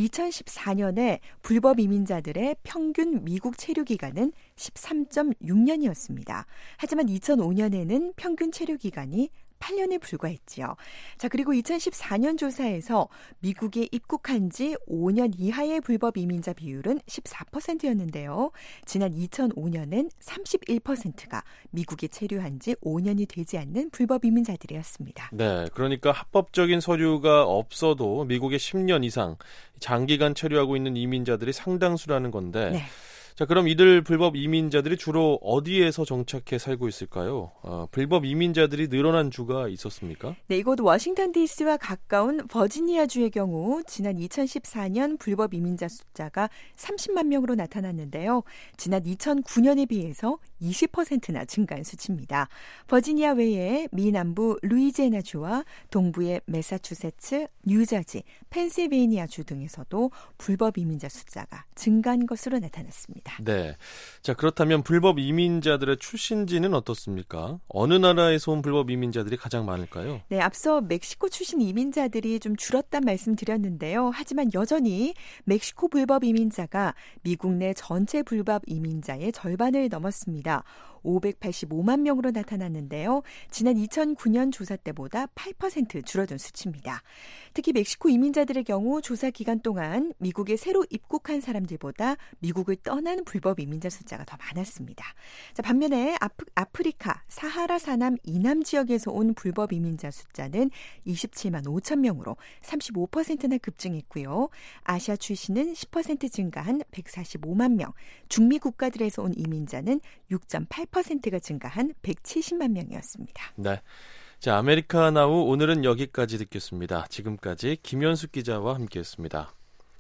이천십사 년에 불법 이민자들의 평균 미국 체류 기간은 십삼 점 육 년이었습니다. 하지만 이천오 년에는 평균 체류 기간이 팔 년에 불과했지요. 자, 그리고 이천십사 년 조사에서 미국에 입국한 지 오 년 이하의 불법 이민자 비율은 십사 퍼센트였는데요. 지난 이천오 년엔 삼십일 퍼센트가 미국에 체류한 지 오 년이 되지 않는 불법 이민자들이었습니다. 네, 그러니까 합법적인 서류가 없어도 미국에 십 년 이상 장기간 체류하고 있는 이민자들이 상당수라는 건데 네. 자, 그럼 이들 불법 이민자들이 주로 어디에서 정착해 살고 있을까요? 어, 불법 이민자들이 늘어난 주가 있었습니까? 네, 이곳 워싱턴 디씨와 가까운 버지니아주의 경우 지난 이천십사 년 불법 이민자 숫자가 삼십만 명으로 나타났는데요. 지난 이천구 년에 비해서 이십 퍼센트나 증가한 수치입니다. 버지니아 외에 미 남부 루이지애나주와 동부의 매사추세츠, 뉴저지, 펜실베이니아주 등에서도 불법 이민자 숫자가 증가한 것으로 나타났습니다. 네. 자, 그렇다면 불법 이민자들의 출신지는 어떻습니까? 어느 나라에서 온 불법 이민자들이 가장 많을까요? 네, 앞서 멕시코 출신 이민자들이 좀 줄었다는 말씀 드렸는데요. 하지만 여전히 멕시코 불법 이민자가 미국 내 전체 불법 이민자의 절반을 넘었습니다. 오백팔십오만 명으로 나타났는데요. 지난 이천구 년 조사 때보다 팔 퍼센트 줄어든 수치입니다. 특히 멕시코 이민자들의 경우 조사 기간 동안 미국에 새로 입국한 사람들보다 미국을 떠난 불법 이민자 숫자가 더 많았습니다. 자, 반면에 아프, 아프리카 사하라 산암 이남 지역에서 온 불법 이민자 숫자는 이십칠만 오천 명으로 삼십오 퍼센트나 급증했고요. 아시아 출신은 십 퍼센트 증가한 백사십오만 명, 중미 국가들에서 온 이민자는 육 점 팔 퍼센트가 증가한 백칠십만 명이었습니다. 네. 자, 아메리카나우 오늘은 여기까지 듣겠습니다. 지금까지 김현숙 기자와 함께했습니다.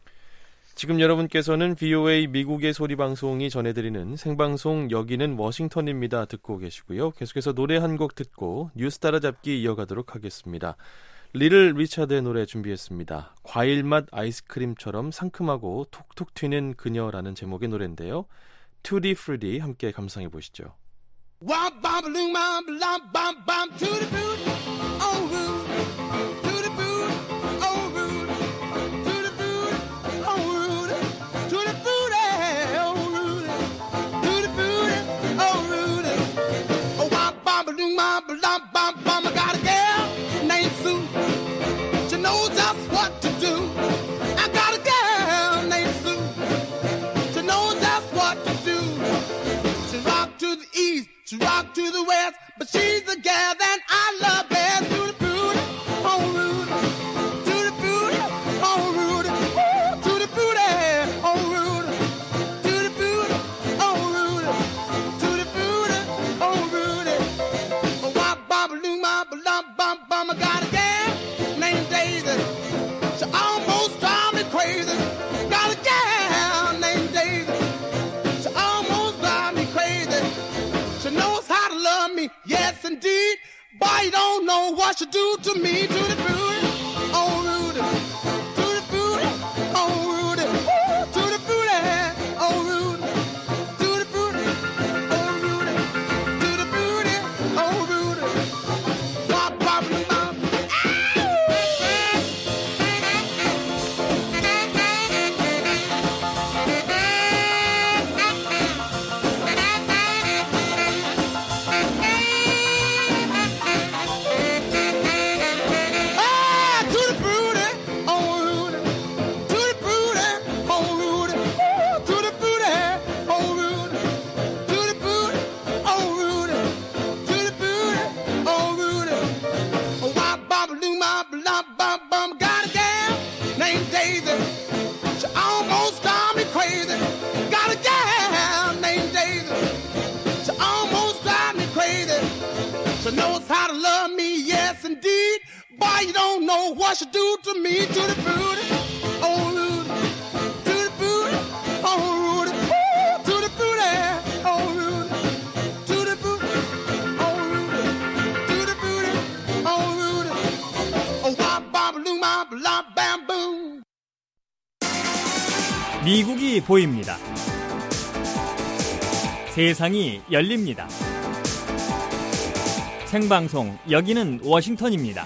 지금 여러분께서는 브이오에이 미국의 소리 방송이 전해드리는 생방송 여기는 워싱턴입니다. 듣고 계시고요. 계속해서 노래 한 곡 듣고 뉴스 따라잡기 이어가도록 하겠습니다. 리를 리차드의 노래 준비했습니다. 과일맛 아이스크림처럼 상큼하고 톡톡 튀는 그녀라는 제목의 노래인데요. 투디 프루디 함께 감상해 보시죠. Wop bop loom bop lop bop bop to the boot, oh rude, to the boot, oh rude, to the boot, oh rude, to the boot, oh rude, to the boot, oh rude. Oh wop bop loom bop lop bop bop. I got a girl named Sue. She knows just what to do. I got a girl named Sue. She knows just what to do. She rock to the east. She rock to the west, but she's the gal that I love best. To the booty, oh Rudy, to the booty, oh Rudy, Ooh, to the booty, oh Rudy, to the booty, oh Rudy, to the booty, oh Rudy. Oh wop bop loom bop lop bop bop. I got a gal named Daisy. She almost drives me crazy. Got a gal named Daisy. She almost drives me crazy. She knows how to love me, yes indeed. Boy, you don't know what she do to me. To the booty, oh Rudy, to the booty, oh Rudy, Ooh, to the booty, oh Rudy, to the booty, oh Rudy, to the booty, oh Rudy. Wop wop wop. Knows how to love me, yes indeed. Boy, you don't know what she do to me. To the booty, oh Rudy, to the booty, oh Rudy, Ooh, to the booty, oh Rudy, to the booty, oh Rudy, to the booty, oh Rudy. Oh wop bop loom bop lop bam boom. 미국이 보입니다. 세상이 열립니다. 생방송 여기는 워싱턴입니다.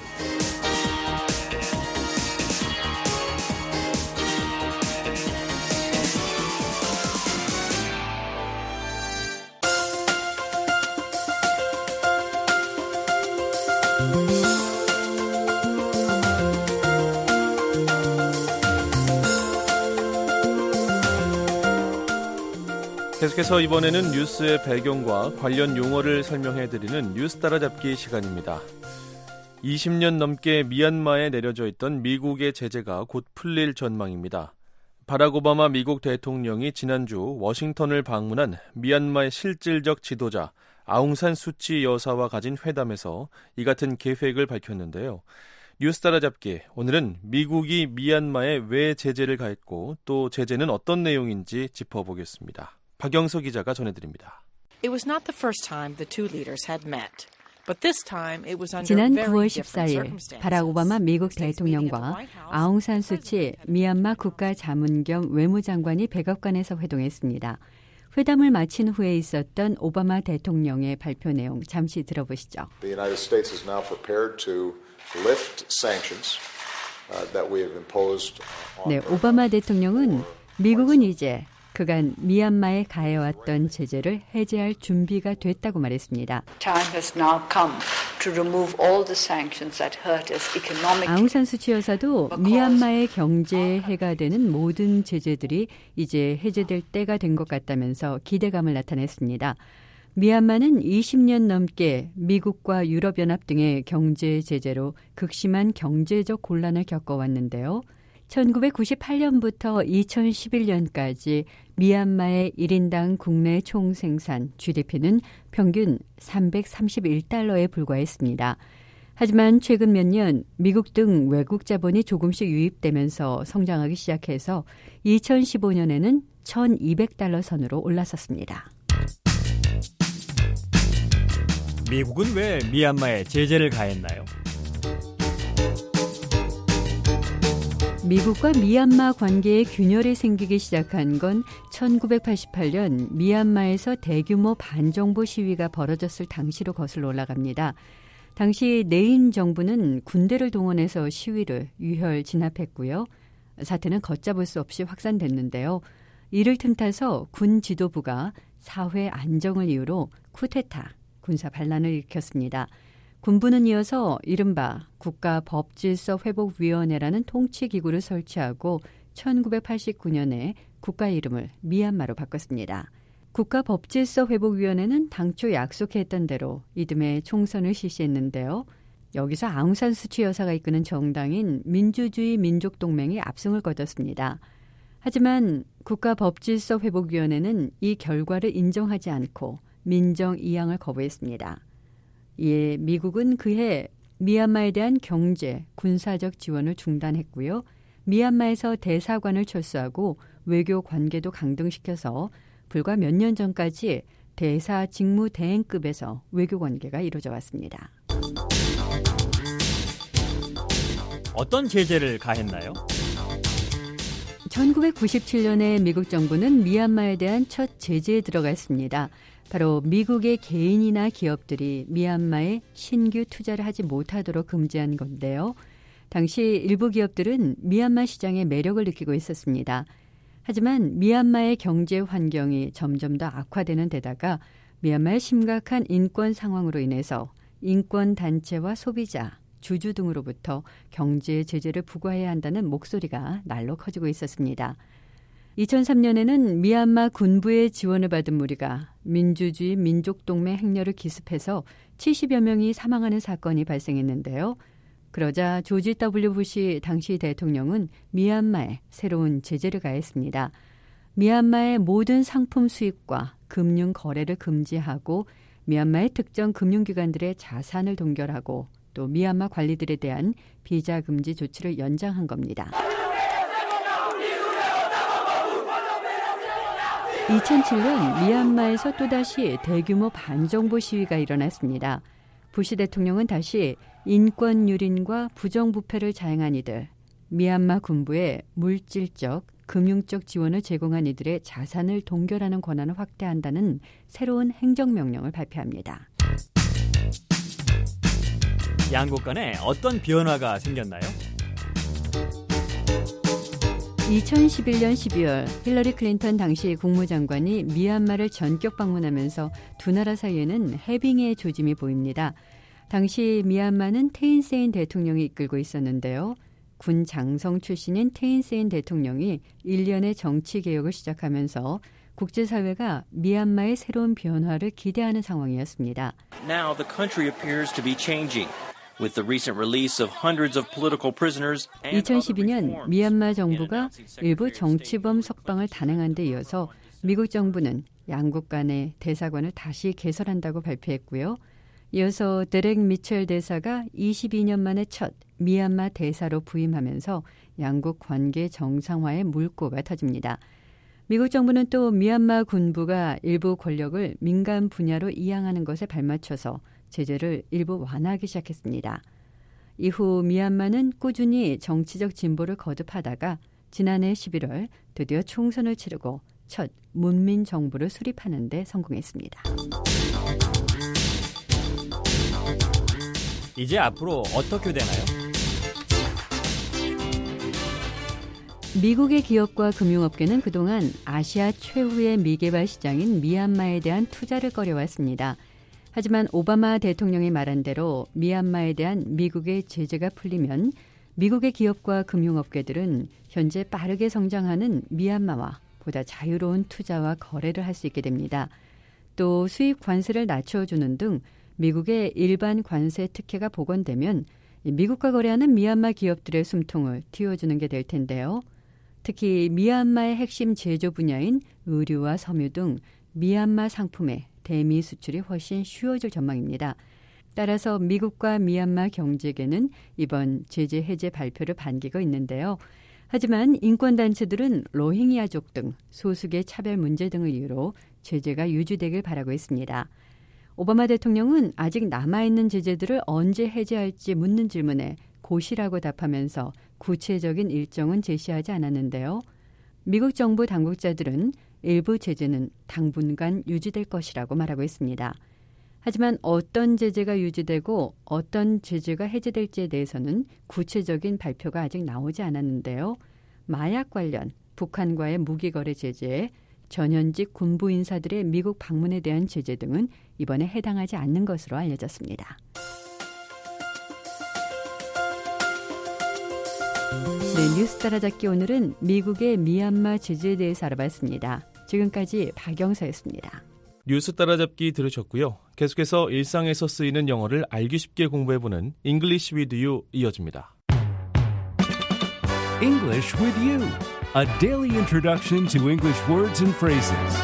계속해서 이번에는 뉴스의 배경과 관련 용어를 설명해드리는 뉴스 따라잡기 시간입니다. 이십 년 넘게 미얀마에 내려져 있던 미국의 제재가 곧 풀릴 전망입니다. 바락 오바마 미국 대통령이 지난주 워싱턴을 방문한 미얀마의 실질적 지도자 아웅산 수치 여사와 가진 회담에서 이 같은 계획을 밝혔는데요. 뉴스 따라잡기, 오늘은 미국이 미얀마에 왜 제재를 가했고 또 제재는 어떤 내용인지 짚어보겠습니다. 박영서 기자가 전해드립니다. It was not the first time the two leaders had met. But this time it was under 지난 very 구월 different 십사일 circumstances. 바락 오바마 미국 대통령과 아웅산 수치 미얀마 국가자문 겸 외무장관이 백악관에서 회동했습니다. 회담을 마친 후에 있었던 오바마 대통령의 발표 내용 잠시 들어보시죠. The United States is now prepared to lift sanctions uh, that we have imposed on 네, 오바마 대통령은 미국은 이제 그간 미얀마에 가해왔던 제재를 해제할 준비가 됐다고 말했습니다. Time has now come to remove all the sanctions that hurt us economically. 아웅산 수치 여사도 미얀마의 경제에 해가 되는 모든 제재들이 이제 해제될 때가 된 것 같다면서 기대감을 나타냈습니다. 미얀마는 이십 년 넘게 미국과 유럽연합 등의 경제 제재로 극심한 경제적 곤란을 겪어왔는데요. 천구백구십팔 년부터 이천십일 년까지 미얀마의 일 인당 국내 총생산 지디피는 평균 삼백삼십일 달러에 불과했습니다. 하지만 최근 몇 년 미국 등 외국 자본이 조금씩 유입되면서 성장하기 시작해서 이천십오 년에는 천이백 달러 선으로 올라섰습니다. 미국은 왜 미얀마에 제재를 가했나요? 미국과 미얀마 관계에 균열이 생기기 시작한 건 천구백팔십팔 년 미얀마에서 대규모 반정부 시위가 벌어졌을 당시로 거슬러 올라갑니다. 당시 네임 정부는 군대를 동원해서 시위를 유혈 진압했고요. 사태는 걷잡을 수 없이 확산됐는데요. 이를 틈타서 군 지도부가 사회 안정을 이유로 쿠데타, 군사 반란을 일으켰습니다. 군부는 이어서 이른바 국가법질서회복위원회라는 통치기구를 설치하고 천구백팔십구 년에 국가 이름을 미얀마로 바꿨습니다. 국가법질서회복위원회는 당초 약속했던 대로 이듬해 총선을 실시했는데요. 여기서 아웅산 수치 여사가 이끄는 정당인 민주주의 민족동맹이 압승을 거뒀습니다. 하지만 국가법질서회복위원회는 이 결과를 인정하지 않고 민정 이양을 거부했습니다. 이에 미국은 그해 미얀마에 대한 경제, 군사적 지원을 중단했고요. 미얀마에서 대사관을 철수하고 외교 관계도 강등시켜서 불과 몇 년 전까지 대사 직무 대행급에서 외교 관계가 이루어져 왔습니다. 어떤 제재를 가했나요? 천구백구십칠 년에 미국 정부는 미얀마에 대한 첫 제재에 들어갔습니다. 바로 미국의 개인이나 기업들이 미얀마에 신규 투자를 하지 못하도록 금지한 건데요. 당시 일부 기업들은 미얀마 시장의 매력을 느끼고 있었습니다. 하지만 미얀마의 경제 환경이 점점 더 악화되는 데다가 미얀마의 심각한 인권 상황으로 인해서 인권 단체와 소비자, 주주 등으로부터 경제 제재를 부과해야 한다는 목소리가 날로 커지고 있었습니다. 이천삼 년에는 미얀마 군부의 지원을 받은 무리가 민주주의 민족동맹 행렬을 기습해서 칠십여 명이 사망하는 사건이 발생했는데요. 그러자 조지 더블유 부시 당시 대통령은 미얀마에 새로운 제재를 가했습니다. 미얀마의 모든 상품 수입과 금융 거래를 금지하고 미얀마의 특정 금융기관들의 자산을 동결하고 또 미얀마 관리들에 대한 비자 금지 조치를 연장한 겁니다. 이천칠 년 미얀마에서 또다시 대규모 반정부 시위가 일어났습니다. 부시 대통령은 다시 인권 유린과 부정부패를 자행한 이들, 미얀마 군부에 물질적, 금융적 지원을 제공한 이들의 자산을 동결하는 권한을 확대한다는 새로운 행정명령을 발표합니다. 양국 간에 어떤 변화가 생겼나요? 이천십일 년 십이월 힐러리 클린턴 당시 국무장관이 미얀마를 전격 방문하면서 두 나라 사이에는 해빙의 조짐이 보입니다. 당시 미얀마는 테인세인 대통령이 이끌고 있었는데요. 군 장성 출신인 테인세인 대통령이 일련의 정치 개혁을 시작하면서 국제사회가 미얀마의 새로운 변화를 기대하는 상황이었습니다. Now the country appears to be changing. With the recent release of hundreds of political prisoners and 이천십이 년 미얀마 정부가 일부 정치범 석방을 단행한 데 이어서 미국 정부는 양국 간의 대사관을 다시 개설한다고 발표했고요. 이어서 데렉 미첼 대사가 이십이 년 만에 첫 미얀마 대사로 부임하면서 양국 관계 정상화의 물꼬가 터집니다. 미국 정부는 또 미얀마 군부가 일부 권력을 민간 분야로 이양하는 것에 발맞춰서 제재를 일부 완화하기 시작했습니다. 이후 미얀마는 꾸준히 정치적 진보를 거듭하다가 지난해 십일월 드디어 총선을 치르고 첫 문민 정부를 수립하는 데 성공했습니다. 이제 앞으로 어떻게 되나요? 미국의 기업과 금융업계는 그동안 아시아 최후의 미개발 시장인 미얀마에 대한 투자를 꺼려왔습니다. 하지만 오바마 대통령이 말한 대로 미얀마에 대한 미국의 제재가 풀리면 미국의 기업과 금융업계들은 현재 빠르게 성장하는 미얀마와 보다 자유로운 투자와 거래를 할 수 있게 됩니다. 또 수입 관세를 낮춰주는 등 미국의 일반 관세 특혜가 복원되면 미국과 거래하는 미얀마 기업들의 숨통을 틔워주는 게 될 텐데요. 특히 미얀마의 핵심 제조 분야인 의류와 섬유 등 미얀마 상품의 대미 수출이 훨씬 쉬워질 전망입니다. 따라서 미국과 미얀마 경제계는 이번 제재 해제 발표를 반기고 있는데요. 하지만 인권단체들은 로힝야족 등 소수의 차별 문제 등을 이유로 제재가 유지되길 바라고 있습니다. 오바마 대통령은 아직 남아있는 제재들을 언제 해제할지 묻는 질문에 고시라고 답하면서 구체적인 일정은 제시하지 않았는데요. 미국 정부 당국자들은 일부 제재는 당분간 유지될 것이라고 말하고 있습니다. 하지만 어떤 제재가 유지되고 어떤 제재가 해제될지에 대해서는 구체적인 발표가 아직 나오지 않았는데요. 마약 관련 북한과의 무기거래 제재, 전현직 군부 인사들의 미국 방문에 대한 제재 등은 이번에 해당하지 않는 것으로 알려졌습니다. 네, 뉴스 따라잡기 오늘은 미국의 미얀마 제재에 대해서 알아봤습니다. 지금까지 박영서였습니다. 뉴스 따라잡기 들으셨고요. 계속해서 일상에서 쓰이는 영어를 알기 쉽게 공부해보는 English with You 이어집니다. English with You, a daily introduction to English words and phrases.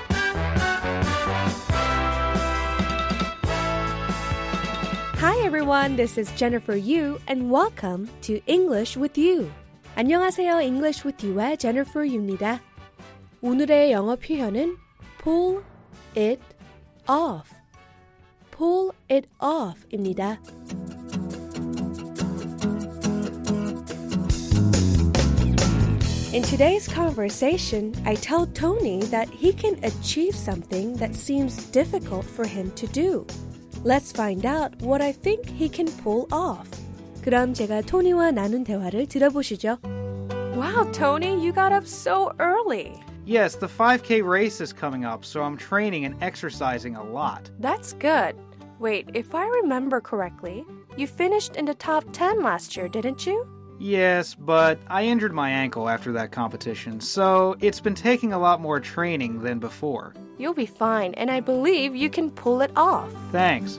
Hi everyone, this is Jennifer Yu and welcome to English with You. 안녕하세요, English with You의 Jennifer Yu입니다. 오늘의 영어 표현은 pull it off. pull it off입니다. In today's conversation, I tell Tony that he can achieve something that seems difficult for him to do. Let's find out what I think he can pull off. 그럼 제가 토니와 나눈 대화를 들어보시죠. Wow, Tony, you got up so early. Yes, the five K race is coming up, so I'm training and exercising a lot. That's good. Wait, if I remember correctly, you finished in the top ten last year, didn't you? Yes, but I injured my ankle after that competition, so it's been taking a lot more training than before. You'll be fine, and I believe you can pull it off. Thanks.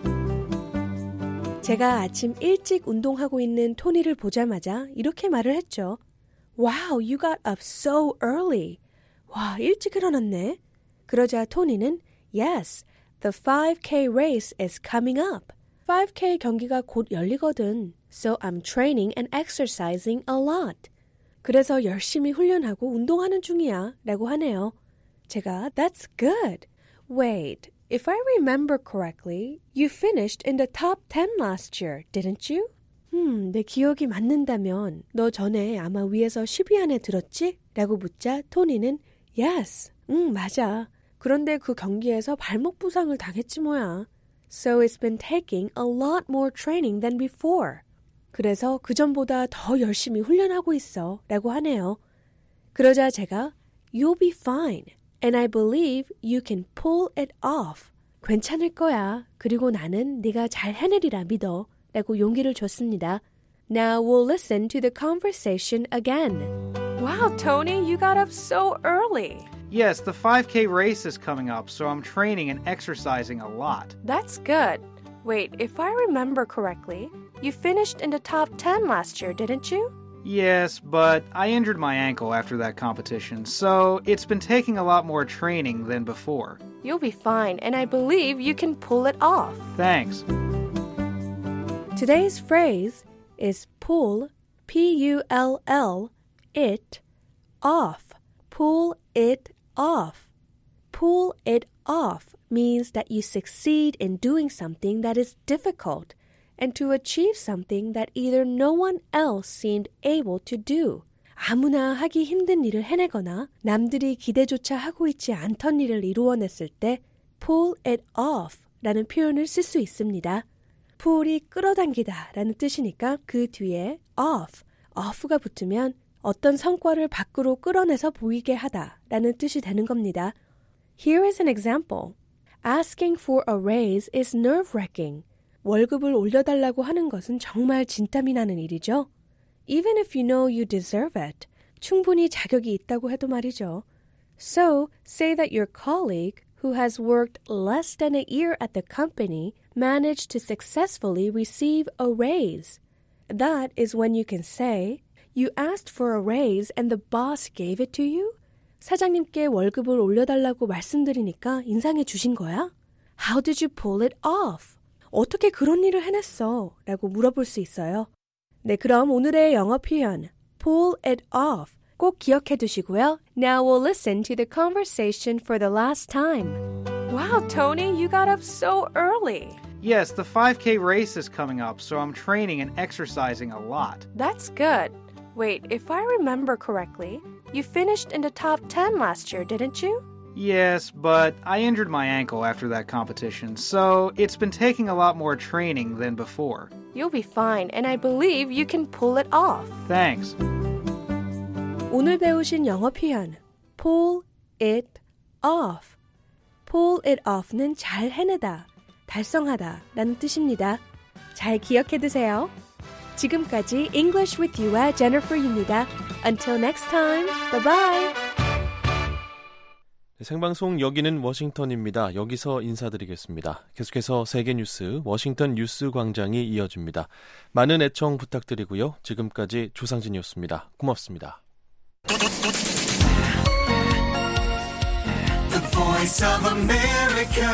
제가 아침 일찍 운동하고 있는 토니를 보자마자 이렇게 말을 했죠. Wow, you got up so early. 와, 일찍 일어났네. 그러자 토니는 Yes, the five K race is coming up. five K 경기가 곧 열리거든. So I'm training and exercising a lot. 그래서 열심히 훈련하고 운동하는 중이야 라고 하네요. 제가 That's good. Wait, if I remember correctly, you finished in the top ten last year, didn't you? 음, 내 기억이 맞는다면 너 전에 아마 위에서 십 위 안에 들었지? 라고 묻자 토니는 Yes, 응, 맞아. 그런데 그 경기에서 발목 부상을 당했지 뭐야. So it's been taking a lot more training than before. 그래서 그전보다 더 열심히 훈련하고 있어 라고 하네요. 그러자 제가 You'll be fine. And I believe you can pull it off. 괜찮을 거야. 그리고 나는 네가 잘 해내리라 믿어. 라고 용기를 줬습니다. Now we'll listen to the conversation again. Wow, Tony, you got up so early. Yes, the five K race is coming up, so I'm training and exercising a lot. That's good. Wait, if I remember correctly, you finished in the top ten last year, didn't you? Yes, but I injured my ankle after that competition, so it's been taking a lot more training than before. You'll be fine, and I believe you can pull it off. Thanks. Today's phrase is pull, P U L L, it, off. pull it off. Pull it off means that you succeed in doing something that is difficult and to achieve something that either no one else seemed able to do. 아무나 하기 힘든 일을 해내거나 남들이 기대조차 하고 있지 않던 일을 이루어냈을 때 pull it off 라는 표현을 쓸 수 있습니다. pull이 끌어당기다 라는 뜻이니까 그 뒤에 off, off가 붙으면 어떤 성과를 밖으로 끌어내서 보이게 하다 라는 뜻이 되는 겁니다. Here is an example. Asking for a raise is nerve-wracking. 월급을 올려달라고 하는 것은 정말 진땀이 나는 일이죠. Even if you know you deserve it. 충분히 자격이 있다고 해도 말이죠. So, say that your colleague, who has worked less than a year at the company, managed to successfully receive a raise. That is when you can say, you asked for a raise and the boss gave it to you? 사장님께 월급을 올려달라고 말씀드리니까 인상해 주신 거야? How did you pull it off? 어떻게 그런 일을 해냈어? 라고 물어볼 수 있어요. 네, 그럼 오늘의 영어 표현 pull it off 꼭 기억해 두시고요. Now we'll listen to the conversation for the last time. Wow, Tony, you got up so early. Yes, the five K race is coming up, so I'm training and exercising a lot. That's good. Wait, if I remember correctly, you finished in the top ten last year, didn't you? Yes, but I injured my ankle after that competition, so it's been taking a lot more training than before. You'll be fine, and I believe you can pull it off. Thanks. 오늘 배우신 영어 표현 pull it off. pull it off는 잘 해내다, 달성하다 라는 뜻입니다. 잘 기억해 두세요. 지금까지 English with You의 Jennifer Yu입니다. Until next time, bye-bye. 생방송 여기는 워싱턴입니다. 여기서 인사드리겠습니다. 계속해서 세계 뉴스 워싱턴 뉴스 광장이 이어집니다. 많은 애청 부탁드리고요. 지금까지 조상진이었습니다. 고맙습니다. The Voice of America.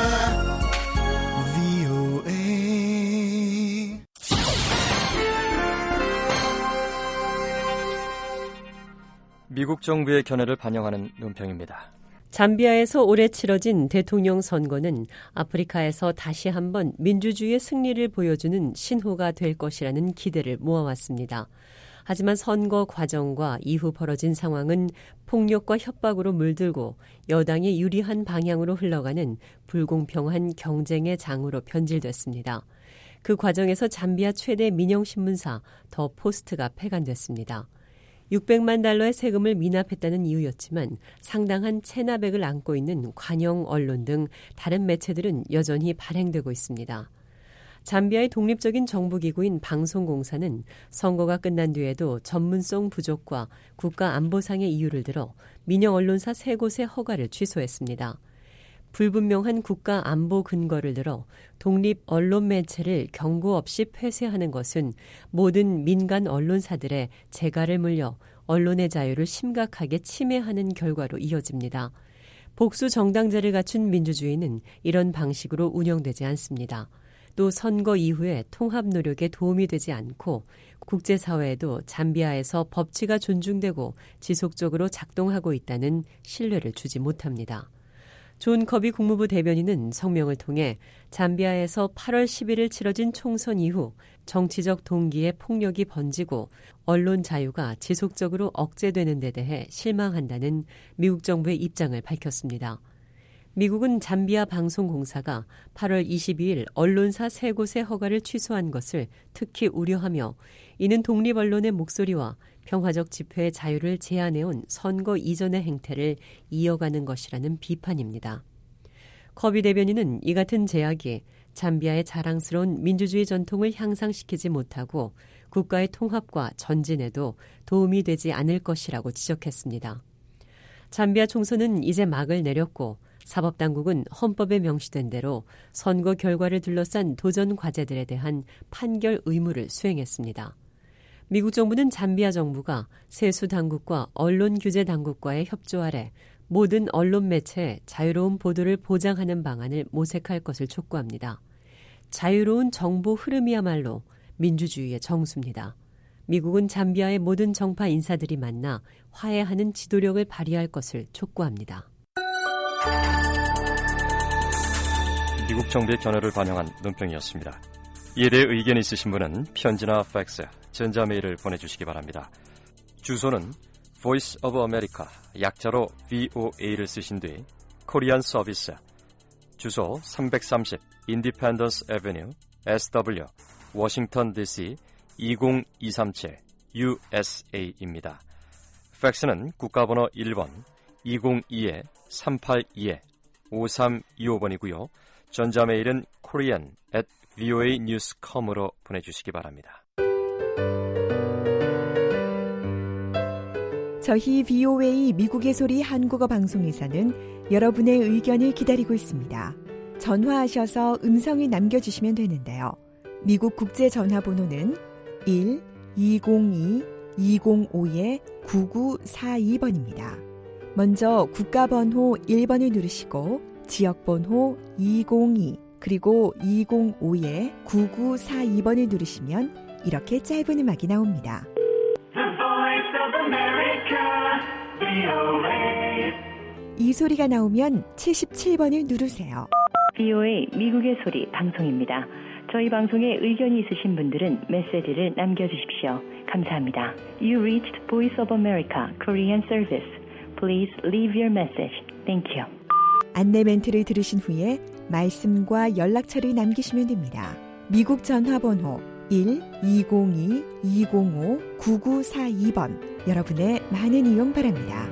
미국 정부의 견해를 반영하는 논평입니다. 잠비아에서 올해 치러진 대통령 선거는 아프리카에서 다시 한번 민주주의의 승리를 보여주는 신호가 될 것이라는 기대를 모아왔습니다. 하지만 선거 과정과 이후 벌어진 상황은 폭력과 협박으로 물들고 여당이 유리한 방향으로 흘러가는 불공평한 경쟁의 장으로 변질됐습니다. 그 과정에서 잠비아 최대 민영신문사 더 포스트가 폐간됐습니다. 육백만 달러의 세금을 미납했다는 이유였지만 상당한 체납액을 안고 있는 관영 언론 등 다른 매체들은 여전히 발행되고 있습니다. 잠비아의 독립적인 정부기구인 방송공사는 선거가 끝난 뒤에도 전문성 부족과 국가안보상의 이유를 들어 민영 언론사 세 곳의 허가를 취소했습니다. 불분명한 국가안보 근거를 들어 독립 언론 매체를 경고 없이 폐쇄하는 것은 모든 민간 언론사들의 재갈을 물려 언론의 자유를 심각하게 침해하는 결과로 이어집니다. 복수 정당제를 갖춘 민주주의는 이런 방식으로 운영되지 않습니다. 또 선거 이후에 통합 노력에 도움이 되지 않고 국제사회에도 잠비아에서 법치가 존중되고 지속적으로 작동하고 있다는 신뢰를 주지 못합니다. 존 커비 국무부 대변인은 성명을 통해 잠비아에서 팔월 십일일 치러진 총선 이후 정치적 동기의 폭력이 번지고 언론 자유가 지속적으로 억제되는 데 대해 실망한다는 미국 정부의 입장을 밝혔습니다. 미국은 잠비아 방송공사가 팔월 이십이일 언론사 세 곳의 허가를 취소한 것을 특히 우려하며 이는 독립 언론의 목소리와 평화적 집회의 자유를 제한해온 선거 이전의 행태를 이어가는 것이라는 비판입니다. 커비 대변인은 이 같은 제약이 잠비아의 자랑스러운 민주주의 전통을 향상시키지 못하고 국가의 통합과 전진에도 도움이 되지 않을 것이라고 지적했습니다. 잠비아 총선은 이제 막을 내렸고 사법당국은 헌법에 명시된 대로 선거 결과를 둘러싼 도전 과제들에 대한 판결 의무를 수행했습니다. 미국 정부는 잠비아 정부가 세수 당국과 언론 규제 당국과의 협조 아래 모든 언론 매체의 자유로운 보도를 보장하는 방안을 모색할 것을 촉구합니다. 자유로운 정보 흐름이야말로 민주주의의 정수입니다. 미국은 잠비아의 모든 정파 인사들이 만나 화해하는 지도력을 발휘할 것을 촉구합니다. 미국 정부의 견해를 반영한 논평이었습니다. 이에 대해 의견이 있으신 분은 편지나 팩스, 전자메일을 보내주시기 바랍니다. 주소는 Voice of America, 약자로 브이오에이를 쓰신 뒤 코리안 서비스, 주소 삼백삼십 Independence Avenue, 에스더블유, 워싱턴 디씨 이공이삼칠 유에스에이입니다. 팩스는 국가번호 일 번 이공이 삼팔이 오삼이오 번이고요. 전자메일은 korean at voa news dot com으로 보내주시기 바랍니다. 저희 브이오에이 미국의 소리 한국어 방송에서는 여러분의 의견을 기다리고 있습니다. 전화하셔서 음성을 남겨주시면 되는데요. 미국 국제 전화번호는 일 이공이 이공오 구구사이 번입니다. 먼저 국가번호 일 번을 누르시고 지역번호 이공이 그리고 이공오 구구사이 번을 누르시면 이렇게 짧은 음악이 나옵니다. 이 소리가 나오면 칠십칠 번을 누르세요. 브이오에이 미국의 소리 방송입니다. 저희 방송에 의견이 있으신 분들은 메시지를 남겨주십시오. 감사합니다. You reached Voice of America Korean Service. Please leave your message. Thank you. 안내 멘트를 들으신 후에 말씀과 연락처를 남기시면 됩니다. 미국 전화번호 일 이공이 이공오 구구사이 번 여러분의 많은 이용 바랍니다.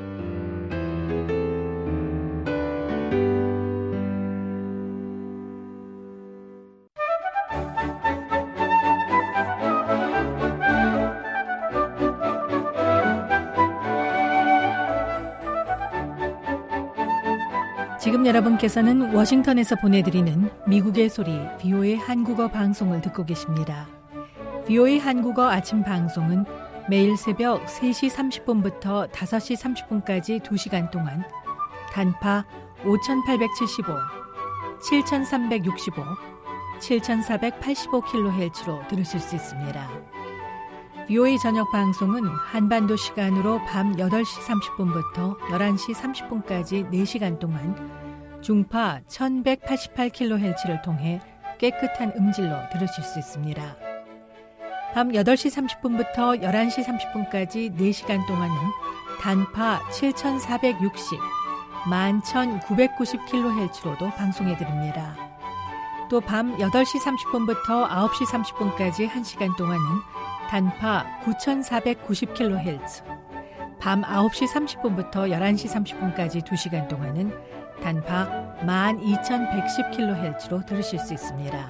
지금 여러분께서는 워싱턴에서 보내드리는 미국의 소리 브이오에이 한국어 방송을 듣고 계십니다. 브이오에이 한국어 아침 방송은 매일 새벽 세 시 삼십 분부터 다섯 시 삼십 분까지 두 시간 동안 단파 오천팔백칠십오, 칠천삼백육십오, 칠천사백팔십오 킬로헤르츠로 들으실 수 있습니다. 브이오에이 저녁 방송은 한반도 시간으로 밤 여덟 시 삼십 분부터 열한 시 삼십 분까지 네 시간 동안 중파 천백팔십팔 킬로헤르츠를 통해 깨끗한 음질로 들으실 수 있습니다. 밤 여덟 시 삼십 분부터 열한 시 삼십 분까지 네 시간 동안은 단파 칠천사백육십, 만 천구백구십 킬로헤르츠로도 방송해드립니다. 또 밤 여덟 시 삼십 분부터 아홉 시 삼십 분까지 한 시간 동안은 단파 구천사백구십 킬로헤르츠, 밤 아홉 시 삼십 분부터 열한 시 삼십 분까지 두 시간 동안은 단파 만 이천백십 킬로헤르츠로 들으실 수 있습니다.